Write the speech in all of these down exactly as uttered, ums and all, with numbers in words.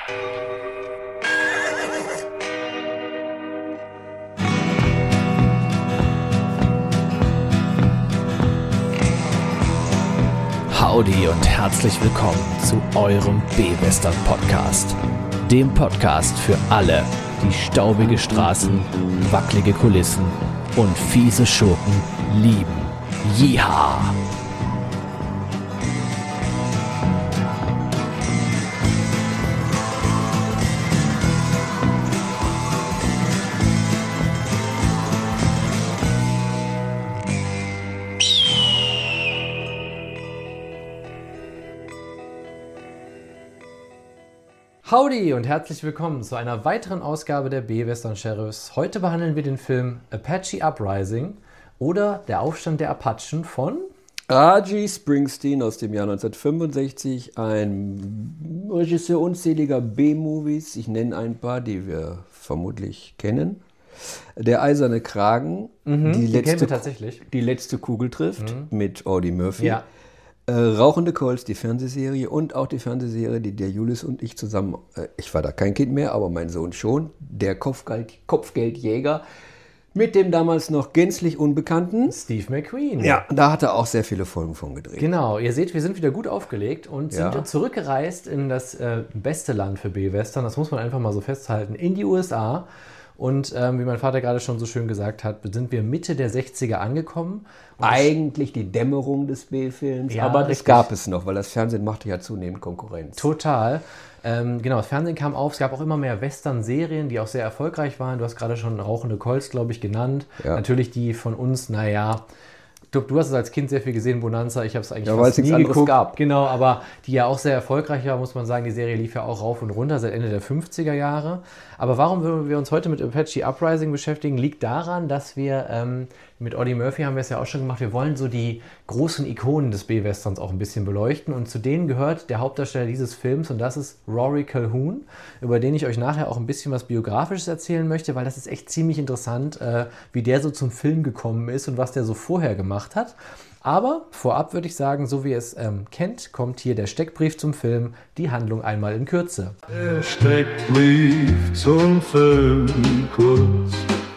Howdy und herzlich willkommen zu eurem B-Western-Podcast. Dem Podcast für alle, die staubige Straßen, wackelige Kulissen und fiese Schurken lieben. Yeehaw! Howdy und herzlich willkommen zu einer weiteren Ausgabe der B-Western Sheriffs. Heute behandeln wir den Film Apache Uprising oder Der Aufstand der Apachen von R G Springsteen aus dem Jahr neunzehnhundertfünfundsechzig, ein Regisseur unzähliger B-Movies. Ich nenne ein paar, die wir vermutlich kennen. Der eiserne Kragen, Mhm, die, die kennen letzte, wir tatsächlich. die letzte Kugel trifft mit Audie Murphy. Ja. Äh, Rauchende Colts, die Fernsehserie und auch die Fernsehserie, die der Julius und ich zusammen, äh, ich war da kein Kind mehr, aber mein Sohn schon, der Kopfgeld, Kopfgeldjäger mit dem damals noch gänzlich Unbekannten Steve McQueen. Ja, da hat er auch sehr viele Folgen von gedreht. Genau, ihr seht, wir sind wieder gut aufgelegt und sind Ja. zurückgereist in das äh, beste Land für B-Western, das muss man einfach mal so festhalten, in die U S A. Und ähm, wie mein Vater gerade schon so schön gesagt hat, sind wir Mitte der sechziger angekommen. Und Eigentlich die Dämmerung des B-Films, Ja, aber das richtig. gab es noch, weil das Fernsehen machte ja zunehmend Konkurrenz. Total. Ähm, genau, das Fernsehen kam auf. Es gab auch immer mehr Western-Serien, die auch sehr erfolgreich waren. Du hast gerade schon Rauchende Colts, glaube ich, genannt. Ja. Natürlich die von uns, naja, du, du hast es als Kind sehr viel gesehen, Bonanza. Ich habe es eigentlich Ja, weil fast es nichts nie anderes geguckt. gab. Genau, aber die ja auch sehr erfolgreich war, muss man sagen. Die Serie lief ja auch rauf und runter seit Ende der fünfziger Jahre. Aber warum würden wir uns heute mit Apache Uprising beschäftigen, liegt daran, dass wir ähm, mit Audie Murphy haben wir es ja auch schon gemacht. Wir wollen so die großen Ikonen des B-Westerns auch ein bisschen beleuchten. Und zu denen gehört der Hauptdarsteller dieses Films und das ist Rory Calhoun, über den ich euch nachher auch ein bisschen was Biografisches erzählen möchte, weil das ist echt ziemlich interessant, äh, wie der so zum Film gekommen ist und was der so vorher gemacht hat. Aber vorab würde ich sagen, so wie ihr es ähm, kennt, kommt hier der Steckbrief zum Film, die Handlung einmal in Kürze. Der Steckbrief zum Film kurz,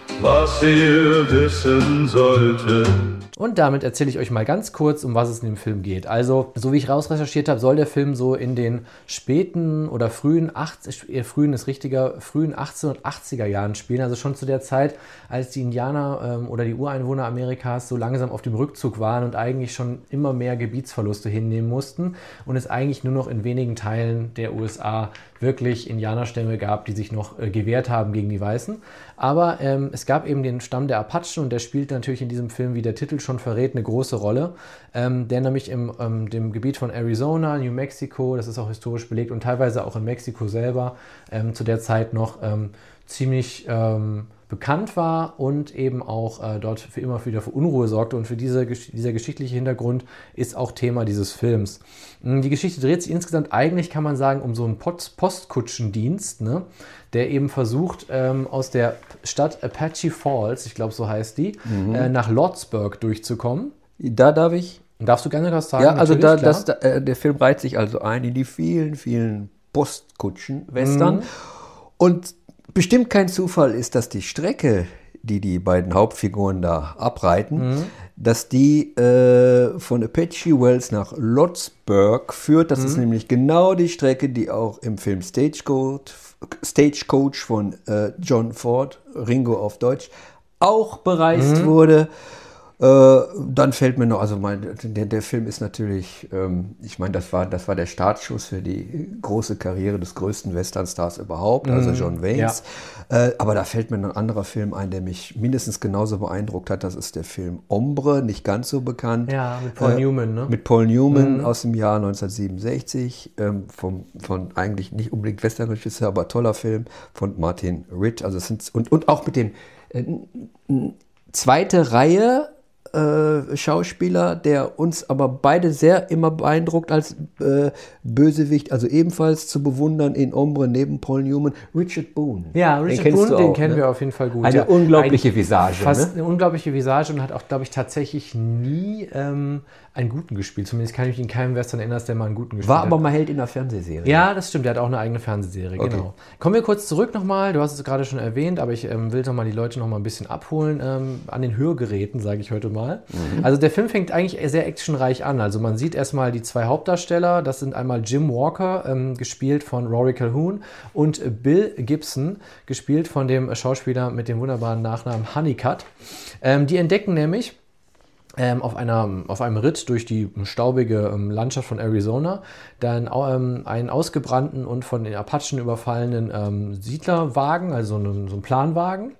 was ihr wissen solltet. Und damit erzähle ich euch mal ganz kurz, um was es in dem Film geht. Also, so wie ich rausrecherchiert habe, soll der Film so in den späten oder frühen, achtzig, eher frühen ist richtiger, frühen achtzehnhundertachtziger Jahren spielen. Also schon zu der Zeit, als die Indianer ähm, oder die Ureinwohner Amerikas so langsam auf dem Rückzug waren und eigentlich schon immer mehr Gebietsverluste hinnehmen mussten und es eigentlich nur noch in wenigen Teilen der U S A wirklich Indianerstämme gab, die sich noch äh, gewehrt haben gegen die Weißen. Aber ähm, es gab eben den Stamm der Apachen und der spielt natürlich in diesem Film, wie der Titel schon verrät, eine große Rolle. Ähm, der nämlich im ähm, dem Gebiet von Arizona, New Mexico, das ist auch historisch belegt und teilweise auch in Mexiko selber, ähm, zu der Zeit noch ähm, ziemlich ähm, bekannt war und eben auch äh, dort für immer wieder für Unruhe sorgte. Und für diese, dieser geschichtliche Hintergrund ist auch Thema dieses Films. Die Geschichte dreht sich insgesamt eigentlich, kann man sagen, um so einen Post Postkutschendienst, ne, der eben versucht, ähm, aus der Stadt Apache Falls, ich glaube so heißt die, mhm. äh, nach Lordsburg durchzukommen. Da darf ich... Darfst du gerne was sagen? Ja, also da, klar. das, da, äh, der Film reiht sich also ein in die vielen, vielen Postkutschen-Western. Mhm. Und bestimmt kein Zufall ist, dass die Strecke, die die beiden Hauptfiguren da abreiten, mhm. dass die äh, von Apache Wells nach Lordsburg führt. Das mhm. ist nämlich genau die Strecke, die auch im Film Stagecoach, Stagecoach von äh, John Ford, Ringo auf Deutsch, auch bereist mhm. wurde. Äh, dann fällt mir noch, also mein, der, der Film ist natürlich, ähm, ich meine, das war, das war der Startschuss für die große Karriere des größten Westernstars überhaupt, mhm. also John Waynes. Ja. Äh, aber da fällt mir noch ein anderer Film ein, der mich mindestens genauso beeindruckt hat. Das ist der Film Hombre, nicht ganz so bekannt. Ja, mit Paul äh, Newman, ne? Mit Paul Newman mhm. aus dem Jahr neunzehnhundertsiebenundsechzig, ähm, vom, von eigentlich nicht unbedingt Westernregisseur, aber toller Film von Martin Ritt. Also es sind, und, und auch mit dem äh, zweite Reihe Äh, Schauspieler, der uns aber beide sehr immer beeindruckt als äh, Bösewicht, also ebenfalls zu bewundern in Hombre neben Paul Newman, Richard Boone. Ja, Richard den Boone, den auch, kennen ne? wir auf jeden Fall gut. Eine ja. unglaubliche Ein, Visage. Fast ne? eine unglaubliche Visage und hat auch, glaube ich, tatsächlich nie ähm, einen guten gespielt. Zumindest kann ich mich in keinem Western erinnern, dass der mal einen guten gespielt War hat. aber mal Held in der Fernsehserie. Ja, das stimmt. Der hat auch eine eigene Fernsehserie, Okay. genau. Kommen wir kurz zurück nochmal. Du hast es gerade schon erwähnt, aber ich ähm, will noch mal die Leute noch mal ein bisschen abholen ähm, an den Hörgeräten, sage ich heute mal. Mhm. Also der Film fängt eigentlich sehr actionreich an. Also man sieht erstmal die zwei Hauptdarsteller. Das sind einmal Jim Walker, ähm, gespielt von Rory Calhoun, und äh, Bill Gibson, gespielt von dem Schauspieler mit dem wunderbaren Nachnamen Honeycutt. Ähm, die entdecken nämlich Ähm, auf, einer, auf einem Ritt durch die staubige ähm, Landschaft von Arizona dann ähm, einen ausgebrannten und von den Apachen überfallenen ähm, Siedlerwagen, also einen, so einen Planwagen,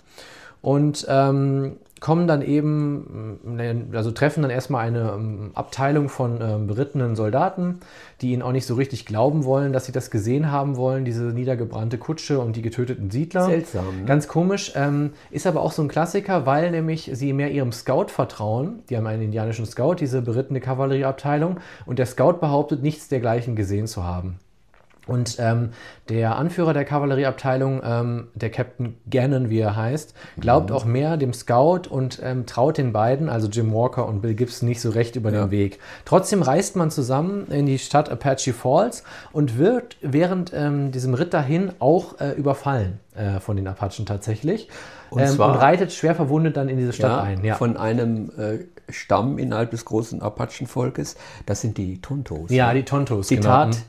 und ähm, kommen dann eben, also treffen dann erstmal eine ähm, Abteilung von ähm, berittenen Soldaten, die ihnen auch nicht so richtig glauben wollen, dass sie das gesehen haben wollen, diese niedergebrannte Kutsche und die getöteten Siedler. Seltsam, ne? Ganz komisch. Ähm, ist aber auch so ein Klassiker, weil nämlich sie mehr ihrem Scout vertrauen. Die haben einen indianischen Scout, diese berittene Kavallerieabteilung, und der Scout behauptet, nichts dergleichen gesehen zu haben. Und ähm, der Anführer der Kavallerieabteilung, ähm, der Captain Gannon, wie er heißt, glaubt mhm. auch mehr dem Scout und ähm, traut den beiden, also Jim Walker und Bill Gibson, nicht so recht über ja. den Weg. Trotzdem reist man zusammen in die Stadt Apache Falls und wird während ähm, diesem Ritt dahin auch äh, überfallen äh, von den Apachen tatsächlich. Und, ähm, zwar, und reitet schwer verwundet dann in diese Stadt ja, ein. Ja. Von einem äh, Stamm innerhalb des großen Apachenvolkes. Das sind die Tontos. Ja, die Tontos. Zitat. Genau.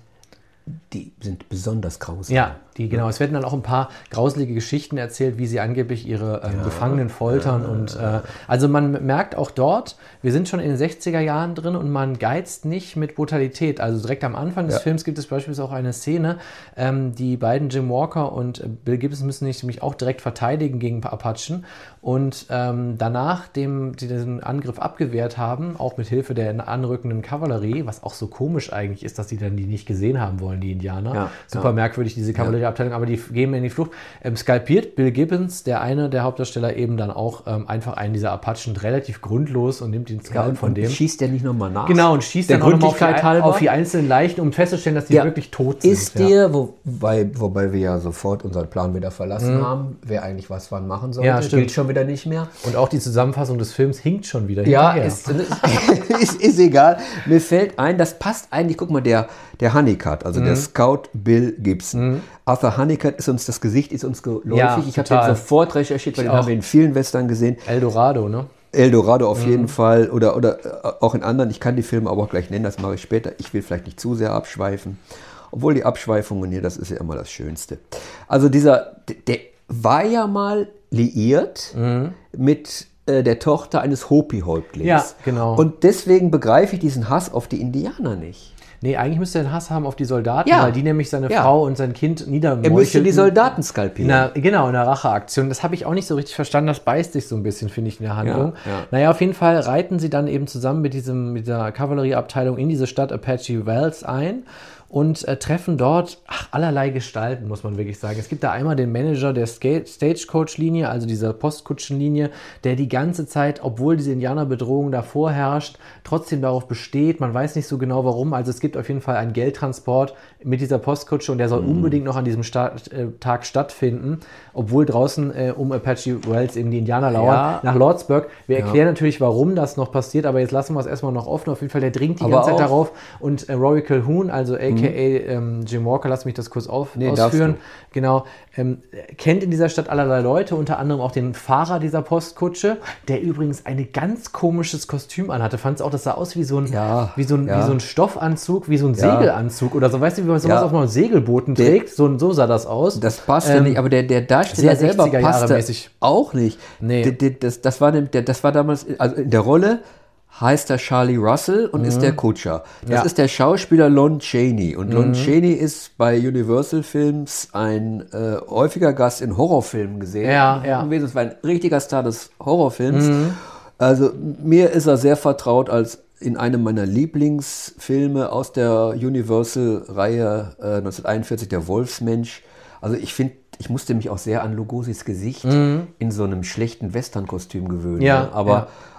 Die sind besonders grausam. Ja, die, genau. Es werden dann auch ein paar grauselige Geschichten erzählt, wie sie angeblich ihre ähm, ja, Gefangenen foltern. Ja, und äh, also man merkt auch dort, wir sind schon in den sechziger Jahren drin und man geizt nicht mit Brutalität. Also direkt am Anfang des ja. Films gibt es beispielsweise auch eine Szene, ähm, die beiden Jim Walker und äh, Bill Gibson müssen sich nämlich auch direkt verteidigen gegen Apachen. Und ähm, danach, dem, die diesen Angriff abgewehrt haben, auch mit Hilfe der anrückenden Kavallerie, was auch so komisch eigentlich ist, dass die dann die nicht gesehen haben wollen, die Indianer. Ja, Super ja. merkwürdig, diese Kavallerieabteilung, aber die gehen in die Flucht. Ähm, skalpiert Bill Gibbons, der eine der Hauptdarsteller, eben dann auch ähm, einfach einen dieser Apachen relativ grundlos und nimmt den Scout ja, von dem. Schießt der nicht nochmal nach? Genau, und schießt der dann auch nochmal auf, die, auf die einzelnen Leichen, um festzustellen, dass die ja. wirklich tot sind. Ist dir, ja. wobei, wobei wir ja sofort unseren Plan wieder verlassen mhm. haben, wer eigentlich was wann machen sollte, ja, gilt schon wieder nicht mehr. Und auch die Zusammenfassung des Films hinkt schon wieder ja, hinterher. Ist, ist, ist egal. Mir fällt ein, das passt eigentlich, guck mal, der, der Honeycutt, also mhm. der Scout Bill Gibson. Mhm. Arthur Honeycutt ist uns, das Gesicht ist uns geläufig. Ja, ich habe den sofort recherchiert, weil den haben wir in vielen Western gesehen. Eldorado, ne? Eldorado auf mhm. jeden Fall oder, oder auch in anderen. Ich kann die Filme aber auch gleich nennen, das mache ich später. Ich will vielleicht nicht zu sehr abschweifen. Obwohl die Abschweifungen hier, das ist ja immer das Schönste. Also dieser, der war ja mal liiert mhm. mit äh, der Tochter eines Hopi-Häuptlings. Ja, genau. Und deswegen begreife ich diesen Hass auf die Indianer nicht. Nee, eigentlich müsste er einen Hass haben auf die Soldaten, ja. weil die nämlich seine ja. Frau und sein Kind niedermeuchelten. Er müsste die Soldaten skalpieren. Na, genau, in der Racheaktion. Das habe ich auch nicht so richtig verstanden. Das beißt sich so ein bisschen, finde ich, in der Handlung. Ja, ja. Naja, auf jeden Fall reiten sie dann eben zusammen mit, diesem, mit dieser Kavallerieabteilung in diese Stadt Apache Wells ein und äh, treffen dort ach, allerlei Gestalten, muss man wirklich sagen. Es gibt da einmal den Manager der Stagecoach-Linie, also dieser Postkutschenlinie, der die ganze Zeit, obwohl diese Indianerbedrohung davor herrscht, trotzdem darauf besteht. Man weiß nicht so genau, warum. Also es gibt auf jeden Fall einen Geldtransport mit dieser Postkutsche und der soll mhm. unbedingt noch an diesem Start, äh, Tag stattfinden, obwohl draußen äh, um Apache Wells eben die Indianer lauern, ja. nach Lordsburg. Wir ja. erklären natürlich, warum das noch passiert, aber jetzt lassen wir es erstmal noch offen. Auf jeden Fall, der dringt die aber ganze Zeit darauf und äh, Rory Calhoun, also A K A Ähm, Jim Walker, lass mich das kurz auf, nee, ausführen. Genau, ähm, kennt in dieser Stadt allerlei Leute, unter anderem auch den Fahrer dieser Postkutsche, der übrigens ein ganz komisches Kostüm anhatte. Fand es auch, das sah aus wie so ein, ja, wie so ein, ja. wie so ein Stoffanzug, wie so ein ja. Segelanzug oder so. Weißt du, wie man sowas ja. auf einem Segelbooten der, trägt? So, so sah das aus. Das passt ja ähm, nicht, aber der, der Darsteller selber passte auch nicht. Nee. Das, das, das, war, der, das war damals, also in der Rolle heißt er Charlie Russell und mhm. ist der Kutscher. Das ja. ist der Schauspieler Lon Chaney. Und mhm. Lon Chaney ist bei Universal Films ein äh, häufiger Gast in Horrorfilmen gesehen. Ja, ja. gewesen. Es war ein richtiger Star des Horrorfilms. Mhm. Also mir ist er sehr vertraut als in einem meiner Lieblingsfilme aus der Universal-Reihe äh, neunzehnhunderteinundvierzig, Der Wolfsmensch. Also ich finde, ich musste mich auch sehr an Lugosis Gesicht mhm. in so einem schlechten Western-Kostüm gewöhnen. Ja, aber ja.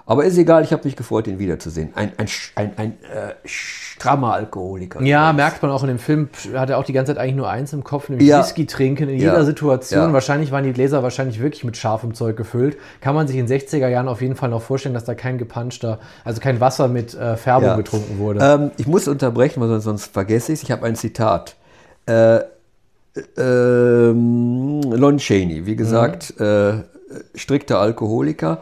Aber ist egal, ich habe mich gefreut, ihn wiederzusehen. Ein, ein, ein, ein äh, strammer Alkoholiker. Ja, merkt man auch in dem Film, hat er auch die ganze Zeit eigentlich nur eins im Kopf, nämlich Ja. Whisky trinken in Ja. jeder Situation. Ja. Wahrscheinlich waren die Gläser wahrscheinlich wirklich mit scharfem Zeug gefüllt. Kann man sich in den sechziger Jahren auf jeden Fall noch vorstellen, dass da kein gepanschter, also kein Wasser mit äh, Färbung Ja. getrunken wurde. Ähm, ich muss unterbrechen, weil sonst, sonst vergesse ich es. Ich habe ein Zitat. Äh, ähm, Lon Chaney, wie gesagt, Mhm. äh, strikter Alkoholiker,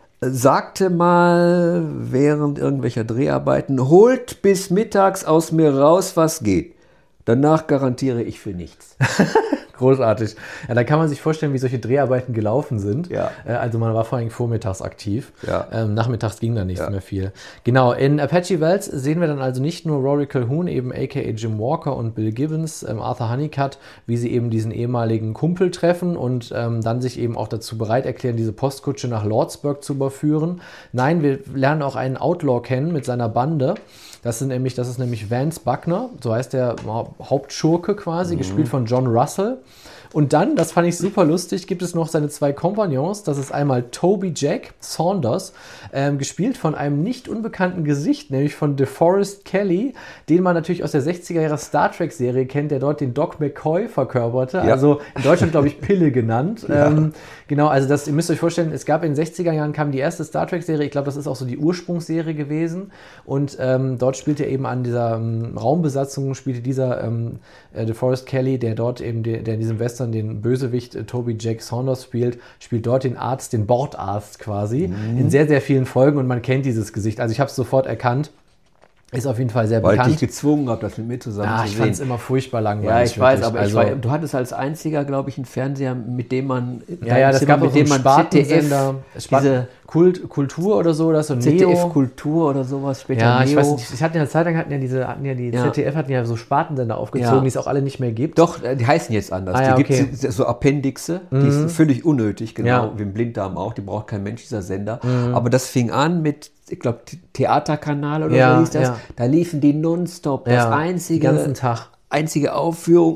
sagte mal während irgendwelcher Dreharbeiten, holt bis mittags aus mir raus, was geht. Danach garantiere ich für nichts. Großartig. Ja, da kann man sich vorstellen, wie solche Dreharbeiten gelaufen sind. Ja. Äh, also man war vor allem vormittags aktiv. Ja. Ähm, nachmittags ging da nichts Ja. mehr viel. Genau, in Apache Wells sehen wir dann also nicht nur Rory Calhoun, eben aka Jim Walker und Bill Gibbons, ähm, Arthur Honeycutt, wie sie eben diesen ehemaligen Kumpel treffen und ähm, dann sich eben auch dazu bereit erklären, diese Postkutsche nach Lordsburg zu überführen. Nein, wir lernen auch einen Outlaw kennen mit seiner Bande. Das, sind nämlich, das ist nämlich Vance Buckner, so heißt der Hauptschurke quasi, mhm. gespielt von John Russell. Und dann, das fand ich super lustig, gibt es noch seine zwei Kompagnons. Das ist einmal Toby Jack Saunders, ähm, gespielt von einem nicht unbekannten Gesicht, nämlich von DeForest Kelley, den man natürlich aus der sechziger Jahre Star Trek-Serie kennt, der dort den Doc McCoy verkörperte. Ja. Also in Deutschland, glaube ich, Pille genannt. Ja. Ähm, genau, also das, ihr müsst euch vorstellen, es gab in den sechziger Jahren kam die erste Star Trek-Serie. Ich glaube, das ist auch so die Ursprungsserie gewesen. Und ähm, dort spielte er eben an dieser ähm, Raumbesatzung, spielte dieser ähm, äh, DeForest Kelley, der dort eben, der, der in diesem Western den Bösewicht äh, Toby Jack Saunders spielt, spielt dort den Arzt, den Bordarzt quasi, mhm. in sehr, sehr vielen Folgen und man kennt dieses Gesicht. Also ich habe es sofort erkannt. Ist auf jeden Fall sehr Weil bekannt. Weil ich dich gezwungen habe, das mit mir zusammen ja, zu ich sehen. fand es immer furchtbar langweilig. Ja, ich weiß, aber also, ich weiß, du hattest als einziger, glaube ich, einen Fernseher, mit dem man... Ja, ja, das Zimmer, gab auch mit dem so einen man Spartensender, diese Kult, Kultur oder so, das so Z D F Neo. Kultur oder sowas, später Ja, Neo. ich weiß nicht, ich hatte in der Zeitung hatten ja diese, hatten ja die Ja. Z D F hatten ja so Spartensender aufgezogen, Ja. die es auch alle nicht mehr gibt. Doch, die heißen jetzt anders. Ah, ja, die okay. gibt es so Appendixe, die Mhm. sind völlig unnötig, genau Ja. wie im Blinddarm auch, die braucht kein Mensch, dieser Sender. Mhm. Aber das fing an mit, ich glaube, Theaterkanal oder Ja, so hieß das. ja. Da liefen die nonstop, das Ja, einzige, den ganzen Tag. einzige Aufführung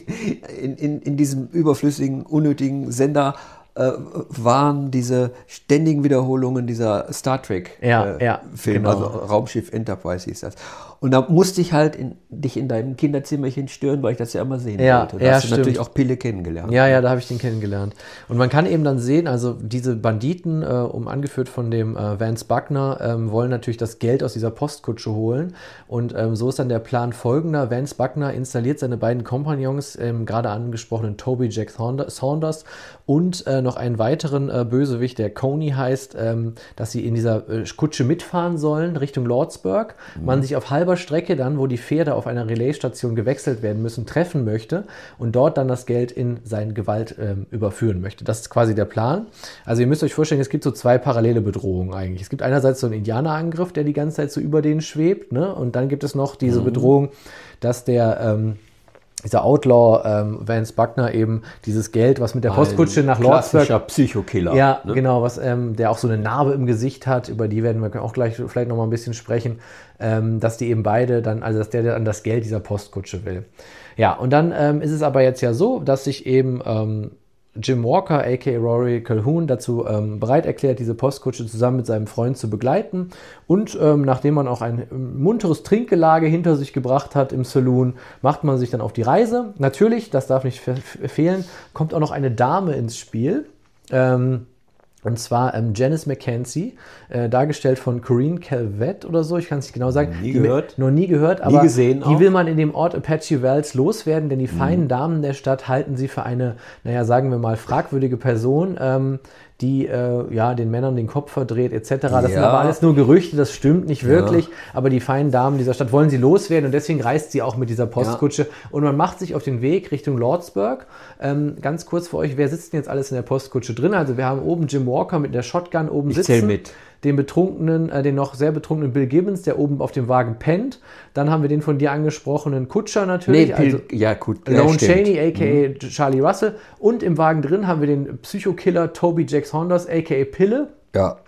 in, in, in diesem überflüssigen, unnötigen Sender äh, waren diese ständigen Wiederholungen dieser Star Trek Ja, äh, ja, Filme, genau. also Raumschiff Enterprise hieß das. Und da musste ich halt in, dich in deinem Kinderzimmerchen stören, weil ich das ja immer sehen Ja, wollte. Da ja, hast du stimmt. natürlich auch Pille kennengelernt. Ja, ja, da habe ich den kennengelernt. Und man kann eben dann sehen, also diese Banditen, äh, um angeführt von dem äh, Vance Buckner, ähm, wollen natürlich das Geld aus dieser Postkutsche holen. Und ähm, so ist dann der Plan folgender. Vance Buckner installiert seine beiden Kompagnons, ähm, gerade angesprochenen Toby Jack Saunders und äh, noch einen weiteren äh, Bösewicht, der Coney heißt, ähm, dass sie in dieser äh, Kutsche mitfahren sollen Richtung Lordsburg. Mhm. Man sich auf halber Strecke dann, wo die Pferde auf einer Relaisstation gewechselt werden müssen, treffen möchte und dort dann das Geld in seine Gewalt ähm, überführen möchte. Das ist quasi der Plan. Also ihr müsst euch vorstellen, es gibt so zwei parallele Bedrohungen eigentlich. Es gibt einerseits so einen Indianerangriff, der die ganze Zeit so über denen schwebt, ne? Und dann gibt es noch diese mhm. Bedrohung, dass der ähm, dieser Outlaw ähm, Vance Buckner eben dieses Geld, was mit der Postkutsche nach Lordsburg... Klassischer Psychokiller. Ja, ne? genau, was, ähm, der auch so eine Narbe im Gesicht hat, über die werden wir auch gleich vielleicht noch mal ein bisschen sprechen, ähm, dass die eben beide dann, also dass der dann das Geld dieser Postkutsche will. Ja, und dann ähm, ist es aber jetzt ja so, dass sich eben ähm, Jim Walker, aka Rory Calhoun, dazu ähm, bereit erklärt, diese Postkutsche zusammen mit seinem Freund zu begleiten. Und ähm, nachdem man auch ein ähm, munteres Trinkgelage hinter sich gebracht hat im Saloon, macht man sich dann auf die Reise. Natürlich, das darf nicht fe- fehlen, kommt auch noch eine Dame ins Spiel. Ähm, Und zwar ähm, Janice McKenzie, äh, dargestellt von Corinne Calvett oder so, ich kann es nicht genau sagen. Nie die, gehört. Noch nie gehört, aber gesehen die auch. will man in dem Ort Apache Wells loswerden, denn die feinen Damen der Stadt halten sie für eine, naja, sagen wir mal, fragwürdige Person, ähm, die äh, ja, den Männern den Kopf verdreht et cetera. Das Ja. sind aber alles nur Gerüchte, das stimmt nicht wirklich, aber die feinen Damen dieser Stadt wollen sie loswerden und deswegen reist sie auch mit dieser Postkutsche und man macht sich auf den Weg Richtung Lordsburg. Ähm, ganz kurz für euch, wer sitzt denn jetzt alles in der Postkutsche drin? Also wir haben oben Jim Walker mit der Shotgun oben Ich sitzen. zähl mit. Den betrunkenen, äh, den noch sehr betrunkenen Bill Gibbons, der oben auf dem Wagen pennt. Dann haben wir den von dir angesprochenen Kutscher natürlich. Nee, also Pil- ja gut. ja, Lon stimmt. Chaney, aka Charlie Russell. Und im Wagen drin haben wir den Psychokiller Toby Jack Saunders, aka Pille. Ja.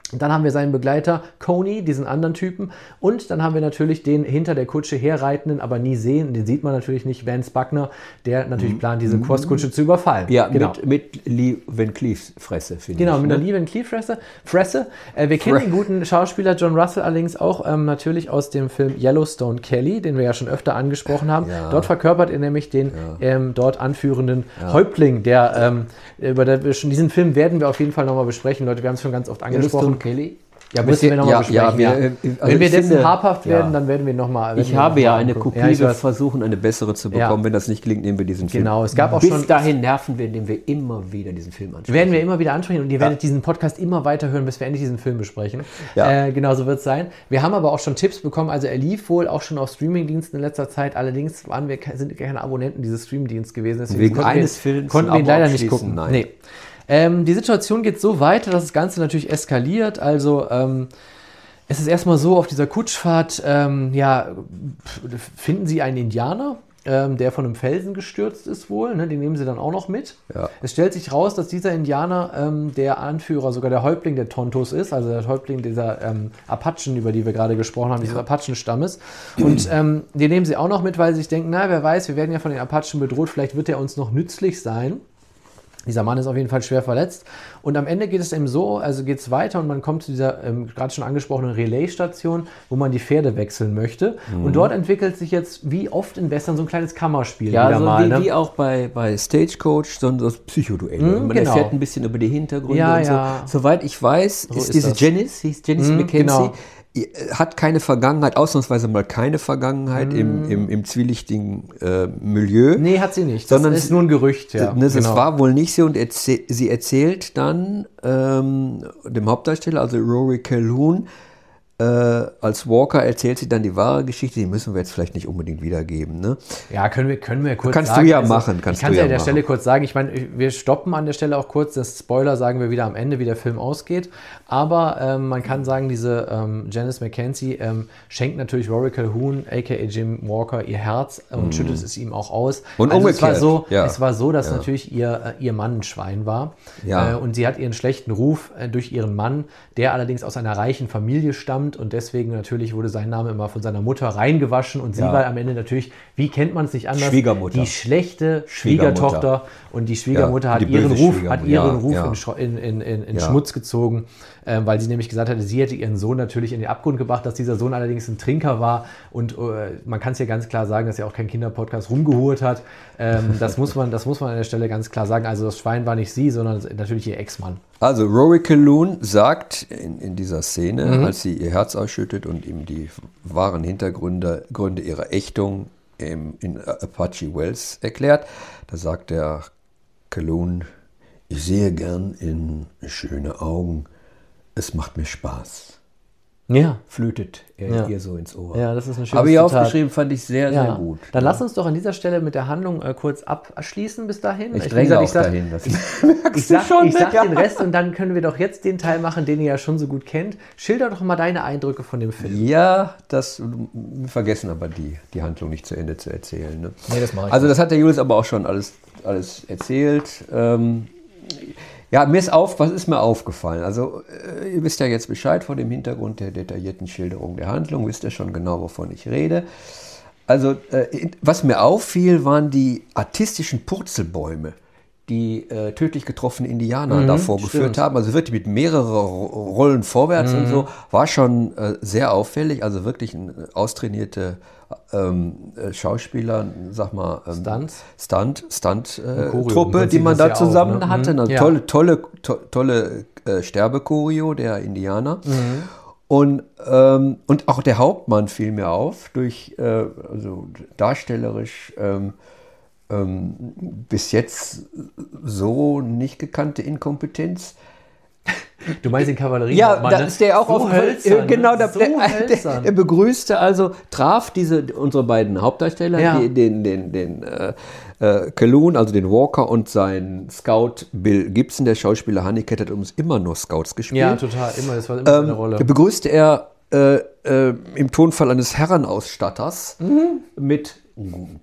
Dann haben wir seinen Begleiter Coney, diesen anderen Typen. Und dann haben wir natürlich den hinter der Kutsche herreitenden, aber nie sehen, den sieht man natürlich nicht, Vance Buckner, der natürlich plant, diese Postkutsche zu überfallen. Ja, genau. mit, mit Lee Van Cleef's Fresse, finde Genau, ich. mit ne? der Lee Van Cleef Fresse. Fresse. Äh, wir kennen Fre- den guten Schauspieler John Russell allerdings auch ähm, natürlich aus dem Film Yellowstone Kelly, den wir ja schon öfter angesprochen haben. Ja. Dort verkörpert er nämlich den ähm, dort anführenden Häuptling, der, ähm, über der wir schon, diesen Film werden wir auf jeden Fall nochmal besprechen, Leute, wir haben es schon ganz oft angesprochen. Kelly? Ja, müssen wir nochmal Ja, besprechen. ja, wir, ja. äh, also Wenn wir ich dessen finde- habhaft werden, ja. dann werden wir nochmal. Ich habe ja eine Kopie, Ja, ich wir weiß. versuchen eine bessere zu bekommen. Ja. Wenn das nicht gelingt, nehmen wir diesen Film. Genau, es gab auch Bis schon- dahin nerven wir, indem wir immer wieder diesen Film anschauen. Werden wir immer wieder ansprechen und ihr werdet diesen Podcast immer weiterhören, bis wir endlich diesen Film besprechen. Ja. Äh, genau so wird es sein. Wir haben aber auch schon Tipps bekommen, also er lief wohl auch schon auf Streamingdiensten in letzter Zeit, allerdings waren wir, ke- sind keine Abonnenten dieses Streamingdienst gewesen. Deswegen Wegen konnten eines wir, Films konnten ein wir ihn Abo leider nicht abschließen? gucken. Nein. Nee. Ähm, die Situation geht so weiter, dass das Ganze natürlich eskaliert, also ähm, es ist erstmal so, auf dieser Kutschfahrt, ähm, ja, finden sie einen Indianer, ähm, der von einem Felsen gestürzt ist wohl, ne, den nehmen sie dann auch noch mit. Ja. Es stellt sich raus, dass dieser Indianer ähm, der Anführer, sogar der Häuptling der Tontos ist, also der Häuptling dieser ähm, Apachen, über die wir gerade gesprochen haben, dieses Apachenstammes. Und ähm, den nehmen sie auch noch mit, weil sie sich denken, na, wer weiß, wir werden ja von den Apachen bedroht, vielleicht wird er uns noch nützlich sein. Dieser Mann ist auf jeden Fall schwer verletzt. Und am Ende geht es eben so, also geht es weiter und man kommt zu dieser ähm, gerade schon angesprochenen Relaisstation, wo man die Pferde wechseln möchte. Mhm. Und dort entwickelt sich jetzt, wie oft in Western, so ein kleines Kammerspiel Ja, wieder so mal. wie, Ne? wie auch bei, bei Stagecoach, so das Psychoduell. Mhm, Man genau. erfährt ein bisschen über die Hintergründe Ja, und so. ja. Soweit ich weiß, So ist, ist diese das. Janice, hieß Janice Mhm, McKenzie, genau. die, äh, hat keine Vergangenheit, ausnahmsweise mal keine Vergangenheit Mhm. im, im, im zwielichtigen äh, Milieu. Nee, hat sie nicht. Sondern das ist es- nur ein Gerücht. Ja, Ne, das genau. war wohl nicht so und erzäh- sie erzählt dann ähm, dem Hauptdarsteller, also Rory Calhoun, äh, als Walker erzählt sie dann die wahre Geschichte, die müssen wir jetzt vielleicht nicht unbedingt wiedergeben. Ne? Ja, können wir, können wir kurz Kannst du sagen. ja machen, kannst ich kann du es ja ja an der machen. Stelle kurz sagen. Ich meine, wir stoppen an der Stelle auch kurz. Das Spoiler sagen wir wieder am Ende, wie der Film ausgeht. Aber ähm, man kann sagen, diese ähm, Janice McKenzie ähm, schenkt natürlich Rory Calhoun, aka Jim Walker, ihr Herz und schüttet es ihm auch aus. Mhm. Und also es war umgekehrt, so, ja. es war so, dass Ja. natürlich ihr, äh, ihr Mann ein Schwein war. Ja. Äh, und sie hat ihren schlechten Ruf äh, durch ihren Mann, der allerdings aus einer reichen Familie stammt und deswegen natürlich wurde sein Name immer von seiner Mutter reingewaschen und sie Ja. war am Ende natürlich, wie kennt man es nicht anders? Schwiegermutter. Die schlechte Schwiegermutter. Schwiegertochter und die Schwiegermutter Ja, hat, die ihren böse Ruf, Schwiegermutter. hat ihren Ja, Ruf ja. in, Schro- in, in, in, in Ja. Schmutz gezogen, ähm, weil sie nämlich gesagt hatte, sie hätte ihren Sohn natürlich in den Abgrund gebracht, dass dieser Sohn allerdings ein Trinker war und äh, man kann es ja ganz klar sagen, dass er auch kein Kinderpodcast rumgehurt hat. Ähm, das, muss man, das muss man an der Stelle ganz klar sagen. Also das Schwein war nicht sie, sondern natürlich ihr Ex-Mann. Also Rory Calhoun sagt in, in dieser Szene, als sie ihr Herz ausschüttet und ihm die wahren Hintergründe Gründe ihrer Ächtung im, in Apache Wells erklärt, da sagt der Calhoun, ich sehe gern in schöne Augen, es macht mir Spaß. Ja. Flötet er Ja. ihr so ins Ohr. Ja, das ist ein schönes Habe ich Zitat. aufgeschrieben, fand ich sehr, sehr Ja. gut. Dann lass uns doch an dieser Stelle mit der Handlung äh, kurz abschließen bis dahin. Ich wie dränge gesagt, auch ich sag, dahin. Das Ich merkst du sag, schon, ich sag ja. den Rest und dann können wir doch jetzt den Teil machen, den ihr ja schon so gut kennt. Schilder doch mal deine Eindrücke von dem Film. Ja, das wir vergessen aber die, die Handlung nicht zu Ende zu erzählen. Ne? Nee, das mache ich Also das hat der Julius aber auch schon alles, alles erzählt. Ähm, ja, mir ist auf, was ist mir aufgefallen? Also äh, ihr wisst ja jetzt Bescheid vor dem Hintergrund der detaillierten Schilderung der Handlung, wisst ihr schon genau, wovon ich rede. Also äh, was mir auffiel, waren die artistischen Purzelbäume, die äh, tödlich getroffene Indianer Mhm, da vorgeführt stimmt. haben. Also wirklich mit mehreren Rollen vorwärts und so, war schon äh, sehr auffällig. Also wirklich ein austrainierte ähm, äh, Schauspieler, sag mal, ähm, Stunts? Stunt, Stunt äh, Choreo im Truppe, Prinzip die man ist da ja auch, zusammen ne? hatte. Mhm. Eine Ja. tolle, tolle, to, tolle äh, Sterbechoreo der Indianer. Und, ähm, und auch der Hauptmann fiel mir auf, durch äh, also darstellerisch ähm, ähm, bis jetzt so nicht gekannte Inkompetenz. Du meinst den Kavallerie? Ja, da ist der auch so auf hölzern, genau, ne? der, so der, der, hölzern. der begrüßte also, traf diese unsere beiden Hauptdarsteller, Ja. die, den, den, den äh, äh, Calhoun, also den Walker und seinen Scout Bill Gibson, der Schauspieler Honeycat hat übrigens immer nur Scouts gespielt. Ja, total. Immer, das war immer seine ähm, Rolle. begrüßte er äh, äh, im Tonfall eines Herrenausstatters Mhm. mit Guten Tag.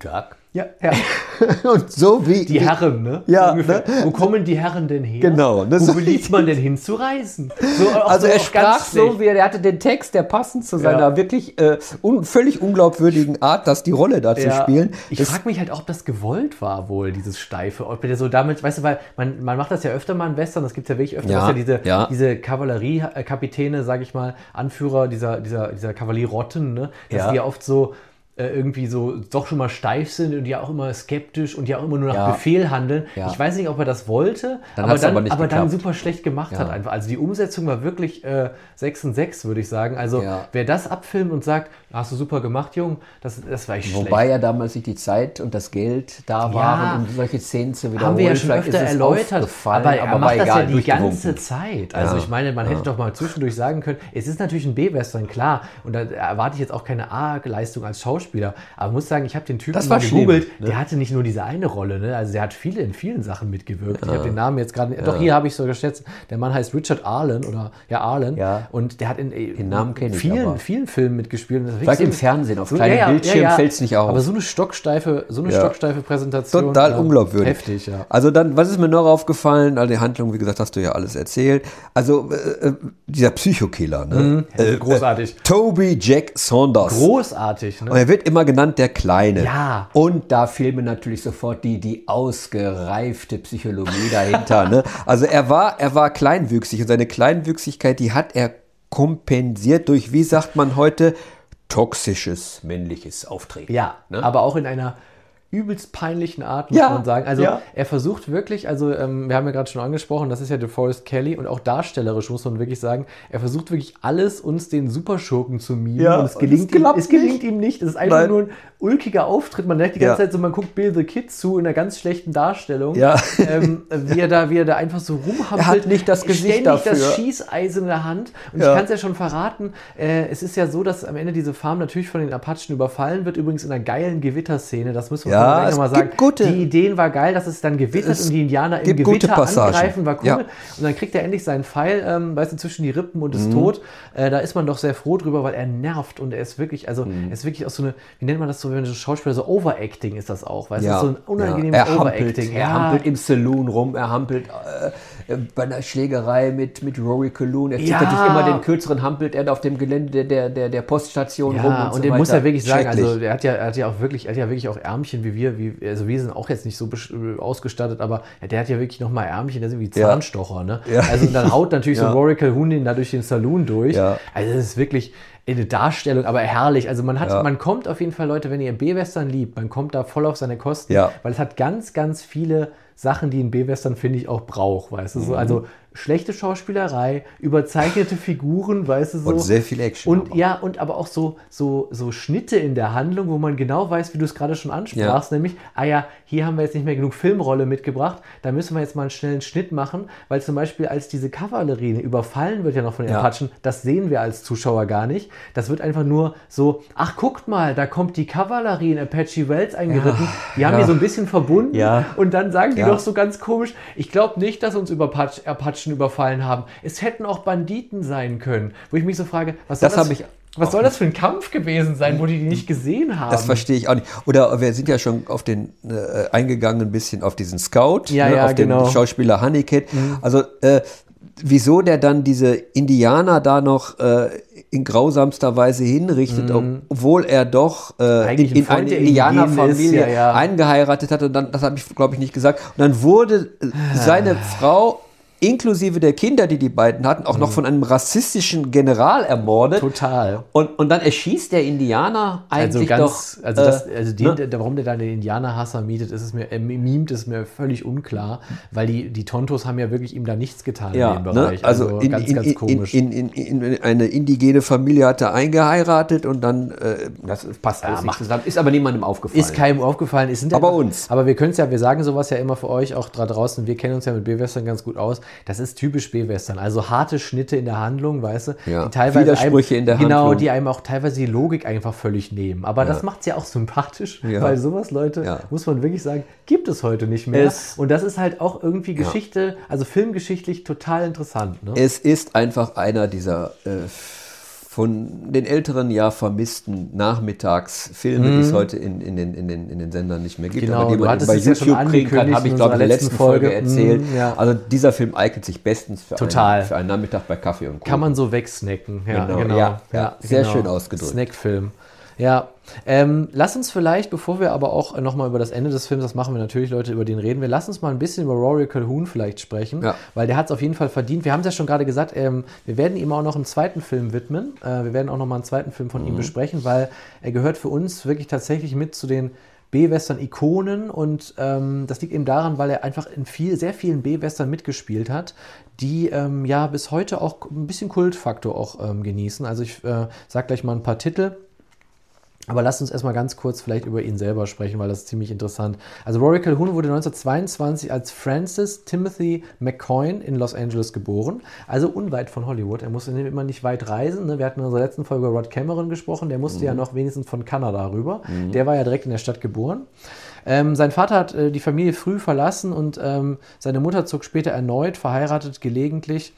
Ja, ja. Und so wie Die Herren, ne? Ja, Ungefähr. ne? Wo kommen die Herren denn her? Genau, ne? Wo beliebt man denn hin zu reisen? So, auch Also so, er auch sprach ganz so, schlecht. wie er, er hatte den Text, der passend zu seiner Ja. wirklich äh, un, völlig unglaubwürdigen Art, das die Rolle da zu Ja. spielen. Ich Das- frage mich halt, ob das gewollt war wohl, dieses Steife. Ob der so damit, weißt du, weil man, man macht das ja öfter mal in Western, das gibt es ja wirklich öfter, Ja, dass ja diese, ja. diese Kavalleriekapitäne, sage ich mal, Anführer dieser, dieser, dieser Kavallerierotten, ne, dass Ja. die ja oft so äh, irgendwie so doch schon mal steif sind und die auch immer skeptisch und die auch immer nur nach Ja. Befehl handeln. Ja. Ich weiß nicht, ob er das wollte, Dann aber hat's dann, aber nicht aber dann geklappt. super schlecht gemacht Ja. hat einfach. Also die Umsetzung war wirklich äh, sechs und sechs, würde ich sagen. Also Ja. wer das abfilmt und sagt, hast du super gemacht, Jung, das, das war echt Wobei schlecht. ja damals nicht die Zeit und das Geld da waren, um solche Szenen zu wiederholen. Haben wir ja schon Vielleicht öfter ist es erläutert, aufgefallen, aber er war macht das egal, ja die durchgewunken. ganze Zeit. Also Ja. ich meine, man hätte doch mal zwischendurch sagen können, es ist natürlich ein B-Western, klar, und da erwarte ich jetzt auch keine A-Leistung als Schauspieler, aber ich muss sagen, ich habe den Typen Das mal war schlimm, gegoogelt, ne? der hatte nicht nur diese eine Rolle, ne? Also der hat viele in vielen Sachen mitgewirkt. Ich habe den Namen jetzt gerade, doch hier habe ich so geschätzt, der Mann heißt Richard Arlen oder ja Arlen Ja. und der hat in äh, Den Namen kenn ich vielen, aber. vielen Filmen mitgespielt. Und das ist Vielleicht wirklich im Fernsehen, auf so- kleinen Bildschirmen fällt's nicht auf. Aber so eine stocksteife, so eine Ja. stocksteife Präsentation. Total ja, unglaubwürdig. Heftig, ja. Also dann, was ist mir noch aufgefallen? Also die Handlung, wie gesagt, hast du ja alles erzählt. Also äh, äh, dieser Psychokiller, ne? Äh, großartig. Toby Jack Saunders. Großartig, ne? Und er wird immer genannt der Kleine. Ja. Und da fehlt mir natürlich sofort die, die ausgereifte Psychologie dahinter. Ne? Also er war, er war kleinwüchsig und seine Kleinwüchsigkeit, die hat er kompensiert durch, wie sagt man heute, toxisches männliches Auftreten. Ja, Ne? aber auch in einer übelst peinlichen Art, muss Ja, man sagen. Also ja. er versucht wirklich, also ähm, wir haben ja gerade schon angesprochen, das ist ja DeForest Kelly und auch darstellerisch muss man wirklich sagen, er versucht wirklich alles, uns den Superschurken zu mimen Ja, und es und gelingt, es klappt ihm, es gelingt ihm nicht. Es ist einfach Nein. nur ein ulkiger Auftritt. Man merkt die ganze Ja. Zeit so, man guckt Bill the Kid zu in einer ganz schlechten Darstellung, Ja. ähm, wie, er da, wie er da einfach so rumhampelt. Er hat nicht das Gesicht ständig dafür. das Schießeisen in der Hand. Und Ja. ich kann es ja schon verraten, äh, es ist ja so, dass am Ende diese Farm natürlich von den Apachen überfallen wird, übrigens in einer geilen Gewitterszene, das müssen wir Ja, gleich es nochmal gibt sagen. gute- Die Ideen war geil, dass es dann gewittert Es und die Indianer im gibt gute Gewitter Passagen. angreifen, war cool. Ja. Und dann kriegt er endlich seinen Pfeil, ähm, weißt du, zwischen die Rippen und ist Mhm. tot. Äh, da ist man doch sehr froh drüber, weil er nervt und er ist wirklich, also Mhm. er ist wirklich auch so eine, wie nennt man das so, wenn so Schauspieler, so Overacting ist das auch, weißt du, Ja. so ein unangenehmes ja. Er hampelt, Overacting. er hampelt im Saloon rum, er hampelt äh, äh, bei einer Schlägerei mit, mit Rory Calhoun. Er zieht Ja. natürlich immer den kürzeren, hampelt er auf dem Gelände der, der, der, der Poststation rum. Ja, und und, so den weiter. muss er wirklich sagen, Schrecklich. also er hat ja, er hat ja auch wirklich, er hat ja wirklich auch Ärmchen wie wir, wie, also wir sind auch jetzt nicht so besch- ausgestattet, aber der hat ja wirklich nochmal Ärmchen, der sind wie Ja. Zahnstocher, ne? Ja. Also und dann haut natürlich Ja. so Rory Calhoun den da durch den Saloon durch. Ja. Also das ist wirklich eine Darstellung, aber herrlich. Also man hat, Ja. man kommt auf jeden Fall, Leute, wenn ihr B-Western liebt, man kommt da voll auf seine Kosten, Ja. weil es hat ganz, ganz viele Sachen, die ein B-Western, finde ich, auch braucht, weißt du, so, also schlechte Schauspielerei, überzeichnete Figuren, weißt du, so. Und sehr viel Action Und aber. ja, und aber auch so, so, so Schnitte in der Handlung, wo man genau weiß, wie du es gerade schon ansprachst, nämlich, ah ja, hier haben wir jetzt nicht mehr genug Filmrolle mitgebracht, da müssen wir jetzt mal einen schnellen Schnitt machen, weil zum Beispiel, als diese Kavallerie überfallen wird ja noch von den Ja. Apachen, das sehen wir als Zuschauer gar nicht. Das wird einfach nur so, ach, guckt mal, da kommt die Kavallerie in Apache Wells eingeritten, die haben ja. die so ein bisschen verbunden Ja. und dann sagen die Ja. doch so ganz komisch, ich glaube nicht, dass uns über Apach- Apachen überfallen haben. Es hätten auch Banditen sein können. Wo ich mich so frage, was soll Das das, habe ich was soll das für ein Kampf gewesen sein, wo die die nicht gesehen haben? Das verstehe ich auch nicht. Oder wir sind ja schon auf den äh, eingegangen ein bisschen auf diesen Scout, Ja, ne, ja, auf den genau. Schauspieler Honeycat. Also äh, wieso der dann diese Indianer da noch äh, in grausamster Weise hinrichtet, obwohl er doch äh, Eigentlich in, ein in Freund eine der Indigenen Indianerfamilie ist, ja, ja. eingeheiratet hat und dann, das habe ich glaube ich nicht gesagt, und dann wurde äh, seine Frau inklusive der Kinder, die die beiden hatten, auch noch von einem rassistischen General ermordet. Total. Und, und dann erschießt der Indianer Also eigentlich ganz, doch. also, das, äh, also den, ne? der, warum der da den Indianerhasser mietet, ist es mir, äh, mimt, ist mir völlig unklar, weil die, die Tontos haben ja wirklich ihm da nichts getan Ja, in dem ne? Bereich. Also, in, ganz, in, ganz in, komisch. in, in, in eine indigene Familie hat er eingeheiratet und dann, äh, das passt alles Ja, nicht macht- zusammen, ist aber niemandem aufgefallen. Ist keinem aufgefallen. Es sind Aber einfach- uns. Aber wir können es ja, wir sagen sowas ja immer für euch, auch da draußen, wir kennen uns ja mit B-Western ganz gut aus. Das ist typisch B-Western. Also harte Schnitte in der Handlung, weißt du? Ja, Die teilweise Widersprüche einem, in der Genau, Handlung. die einem auch teilweise die Logik einfach völlig nehmen. Aber das macht es ja auch sympathisch, Ja. weil sowas, Leute, Ja. muss man wirklich sagen, gibt es heute nicht mehr. Es- Und das ist halt auch irgendwie Geschichte, also filmgeschichtlich total interessant. Ne? Es ist einfach einer dieser äh, von den älteren, ja vermissten Nachmittagsfilmen, die es heute in, in, den, in, den, in den Sendern nicht mehr gibt, Genau, aber die du man hattest bei es ja schon YouTube kriegen kann, angekündigt habe ich in glaube in der unserer letzten Folge, Folge. erzählt. Mm, ja. Also dieser Film eignet sich bestens für, Total. Einen, für einen Nachmittag bei Kaffee und Kuchen. Kann man so wegsnacken. Ja, Genau, genau. ja, ja. Sehr genau. schön ausgedrückt. Snackfilm. Ja, ähm, lass uns vielleicht, bevor wir aber auch nochmal über das Ende des Films, das machen wir natürlich, Leute, über den reden wir, lass uns mal ein bisschen über Rory Calhoun vielleicht sprechen, Ja. weil der hat es auf jeden Fall verdient. Wir haben es ja schon gerade gesagt, ähm, wir werden ihm auch noch einen zweiten Film widmen. Äh, wir werden auch noch mal einen zweiten Film von Mhm. ihm besprechen, weil er gehört für uns wirklich tatsächlich mit zu den B-Western-Ikonen und ähm, das liegt eben daran, weil er einfach in viel, sehr vielen B-Western mitgespielt hat, die ähm, ja bis heute auch ein bisschen Kultfaktor auch ähm, genießen. Also ich äh, sage gleich mal ein paar Titel. Aber lasst uns erstmal ganz kurz vielleicht über ihn selber sprechen, weil das ist ziemlich interessant. Also Rory Calhoun wurde neunzehnhundertzweiundzwanzig als Francis Timothy McCoy in Los Angeles geboren, also unweit von Hollywood. Er musste immer nicht weit reisen. Ne? Wir hatten in unserer letzten Folge über Rod Cameron gesprochen, der musste mhm. ja noch wenigstens von Kanada rüber. Mhm. Der war ja direkt in der Stadt geboren. Ähm, sein Vater hat äh, die Familie früh verlassen und ähm, seine Mutter zog später erneut, verheiratet gelegentlich.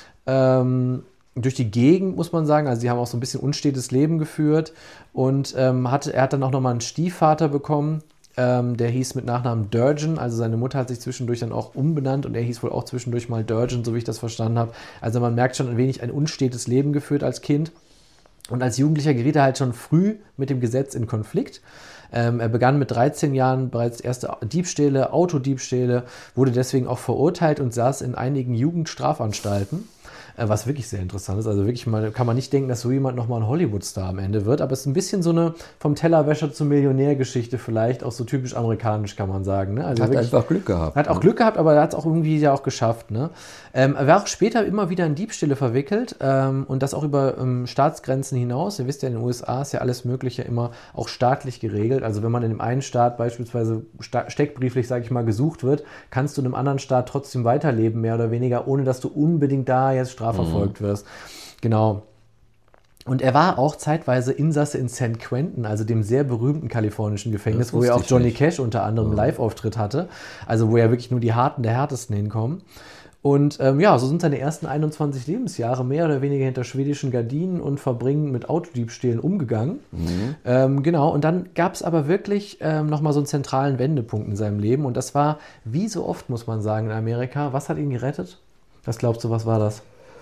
Ähm, durch die Gegend, muss man sagen. Also sie haben auch so ein bisschen unstetes Leben geführt und ähm, hatte, er hat dann auch nochmal einen Stiefvater bekommen, ähm, der hieß mit Nachnamen Durgeon. Also seine Mutter hat sich zwischendurch dann auch umbenannt und er hieß wohl auch zwischendurch mal Durgeon, so wie ich das verstanden habe. Also man merkt schon ein wenig ein unstetes Leben geführt als Kind. Und als Jugendlicher geriet er halt schon früh mit dem Gesetz in Konflikt. Ähm, er begann mit dreizehn Jahren bereits erste Diebstähle, Autodiebstähle, wurde deswegen auch verurteilt und saß in einigen Jugendstrafanstalten. Was wirklich sehr interessant ist. Also wirklich mal, kann man nicht denken, dass so jemand nochmal ein Hollywood-Star am Ende wird. Aber es ist ein bisschen so eine vom Tellerwäscher zum Millionär-Geschichte vielleicht. Auch so typisch amerikanisch, kann man sagen. Ne? Also hat wirklich, einfach Glück gehabt. Hat auch ne? Glück gehabt, aber er hat es auch irgendwie ja auch geschafft. Ne? Ähm, er war auch später immer wieder in Diebstähle verwickelt. Ähm, und das auch über ähm, Staatsgrenzen hinaus. Ihr wisst ja, in den U S A ist ja alles Mögliche immer auch staatlich geregelt. Also wenn man in dem einen Staat beispielsweise sta- steckbrieflich, sage ich mal, gesucht wird, kannst du in einem anderen Staat trotzdem weiterleben, mehr oder weniger, ohne dass du unbedingt da jetzt strafverfolgt mhm. wirst. Genau. Und er war auch zeitweise Insasse in San Quentin, also dem sehr berühmten kalifornischen Gefängnis, wo ja auch Johnny nicht. Cash unter anderem einen Live-Auftritt hatte. Also wo ja wirklich nur die Harten der Härtesten hinkommen. Und ähm, ja, so sind seine ersten einundzwanzig Lebensjahre mehr oder weniger hinter schwedischen Gardinen und Verbringen mit Autodiebstählen umgegangen. Mhm. Ähm, genau, und dann gab es aber wirklich ähm, nochmal so einen zentralen Wendepunkt in seinem Leben. Und das war, wie so oft, muss man sagen, in Amerika. Was hat ihn gerettet? Was glaubst du, was war das?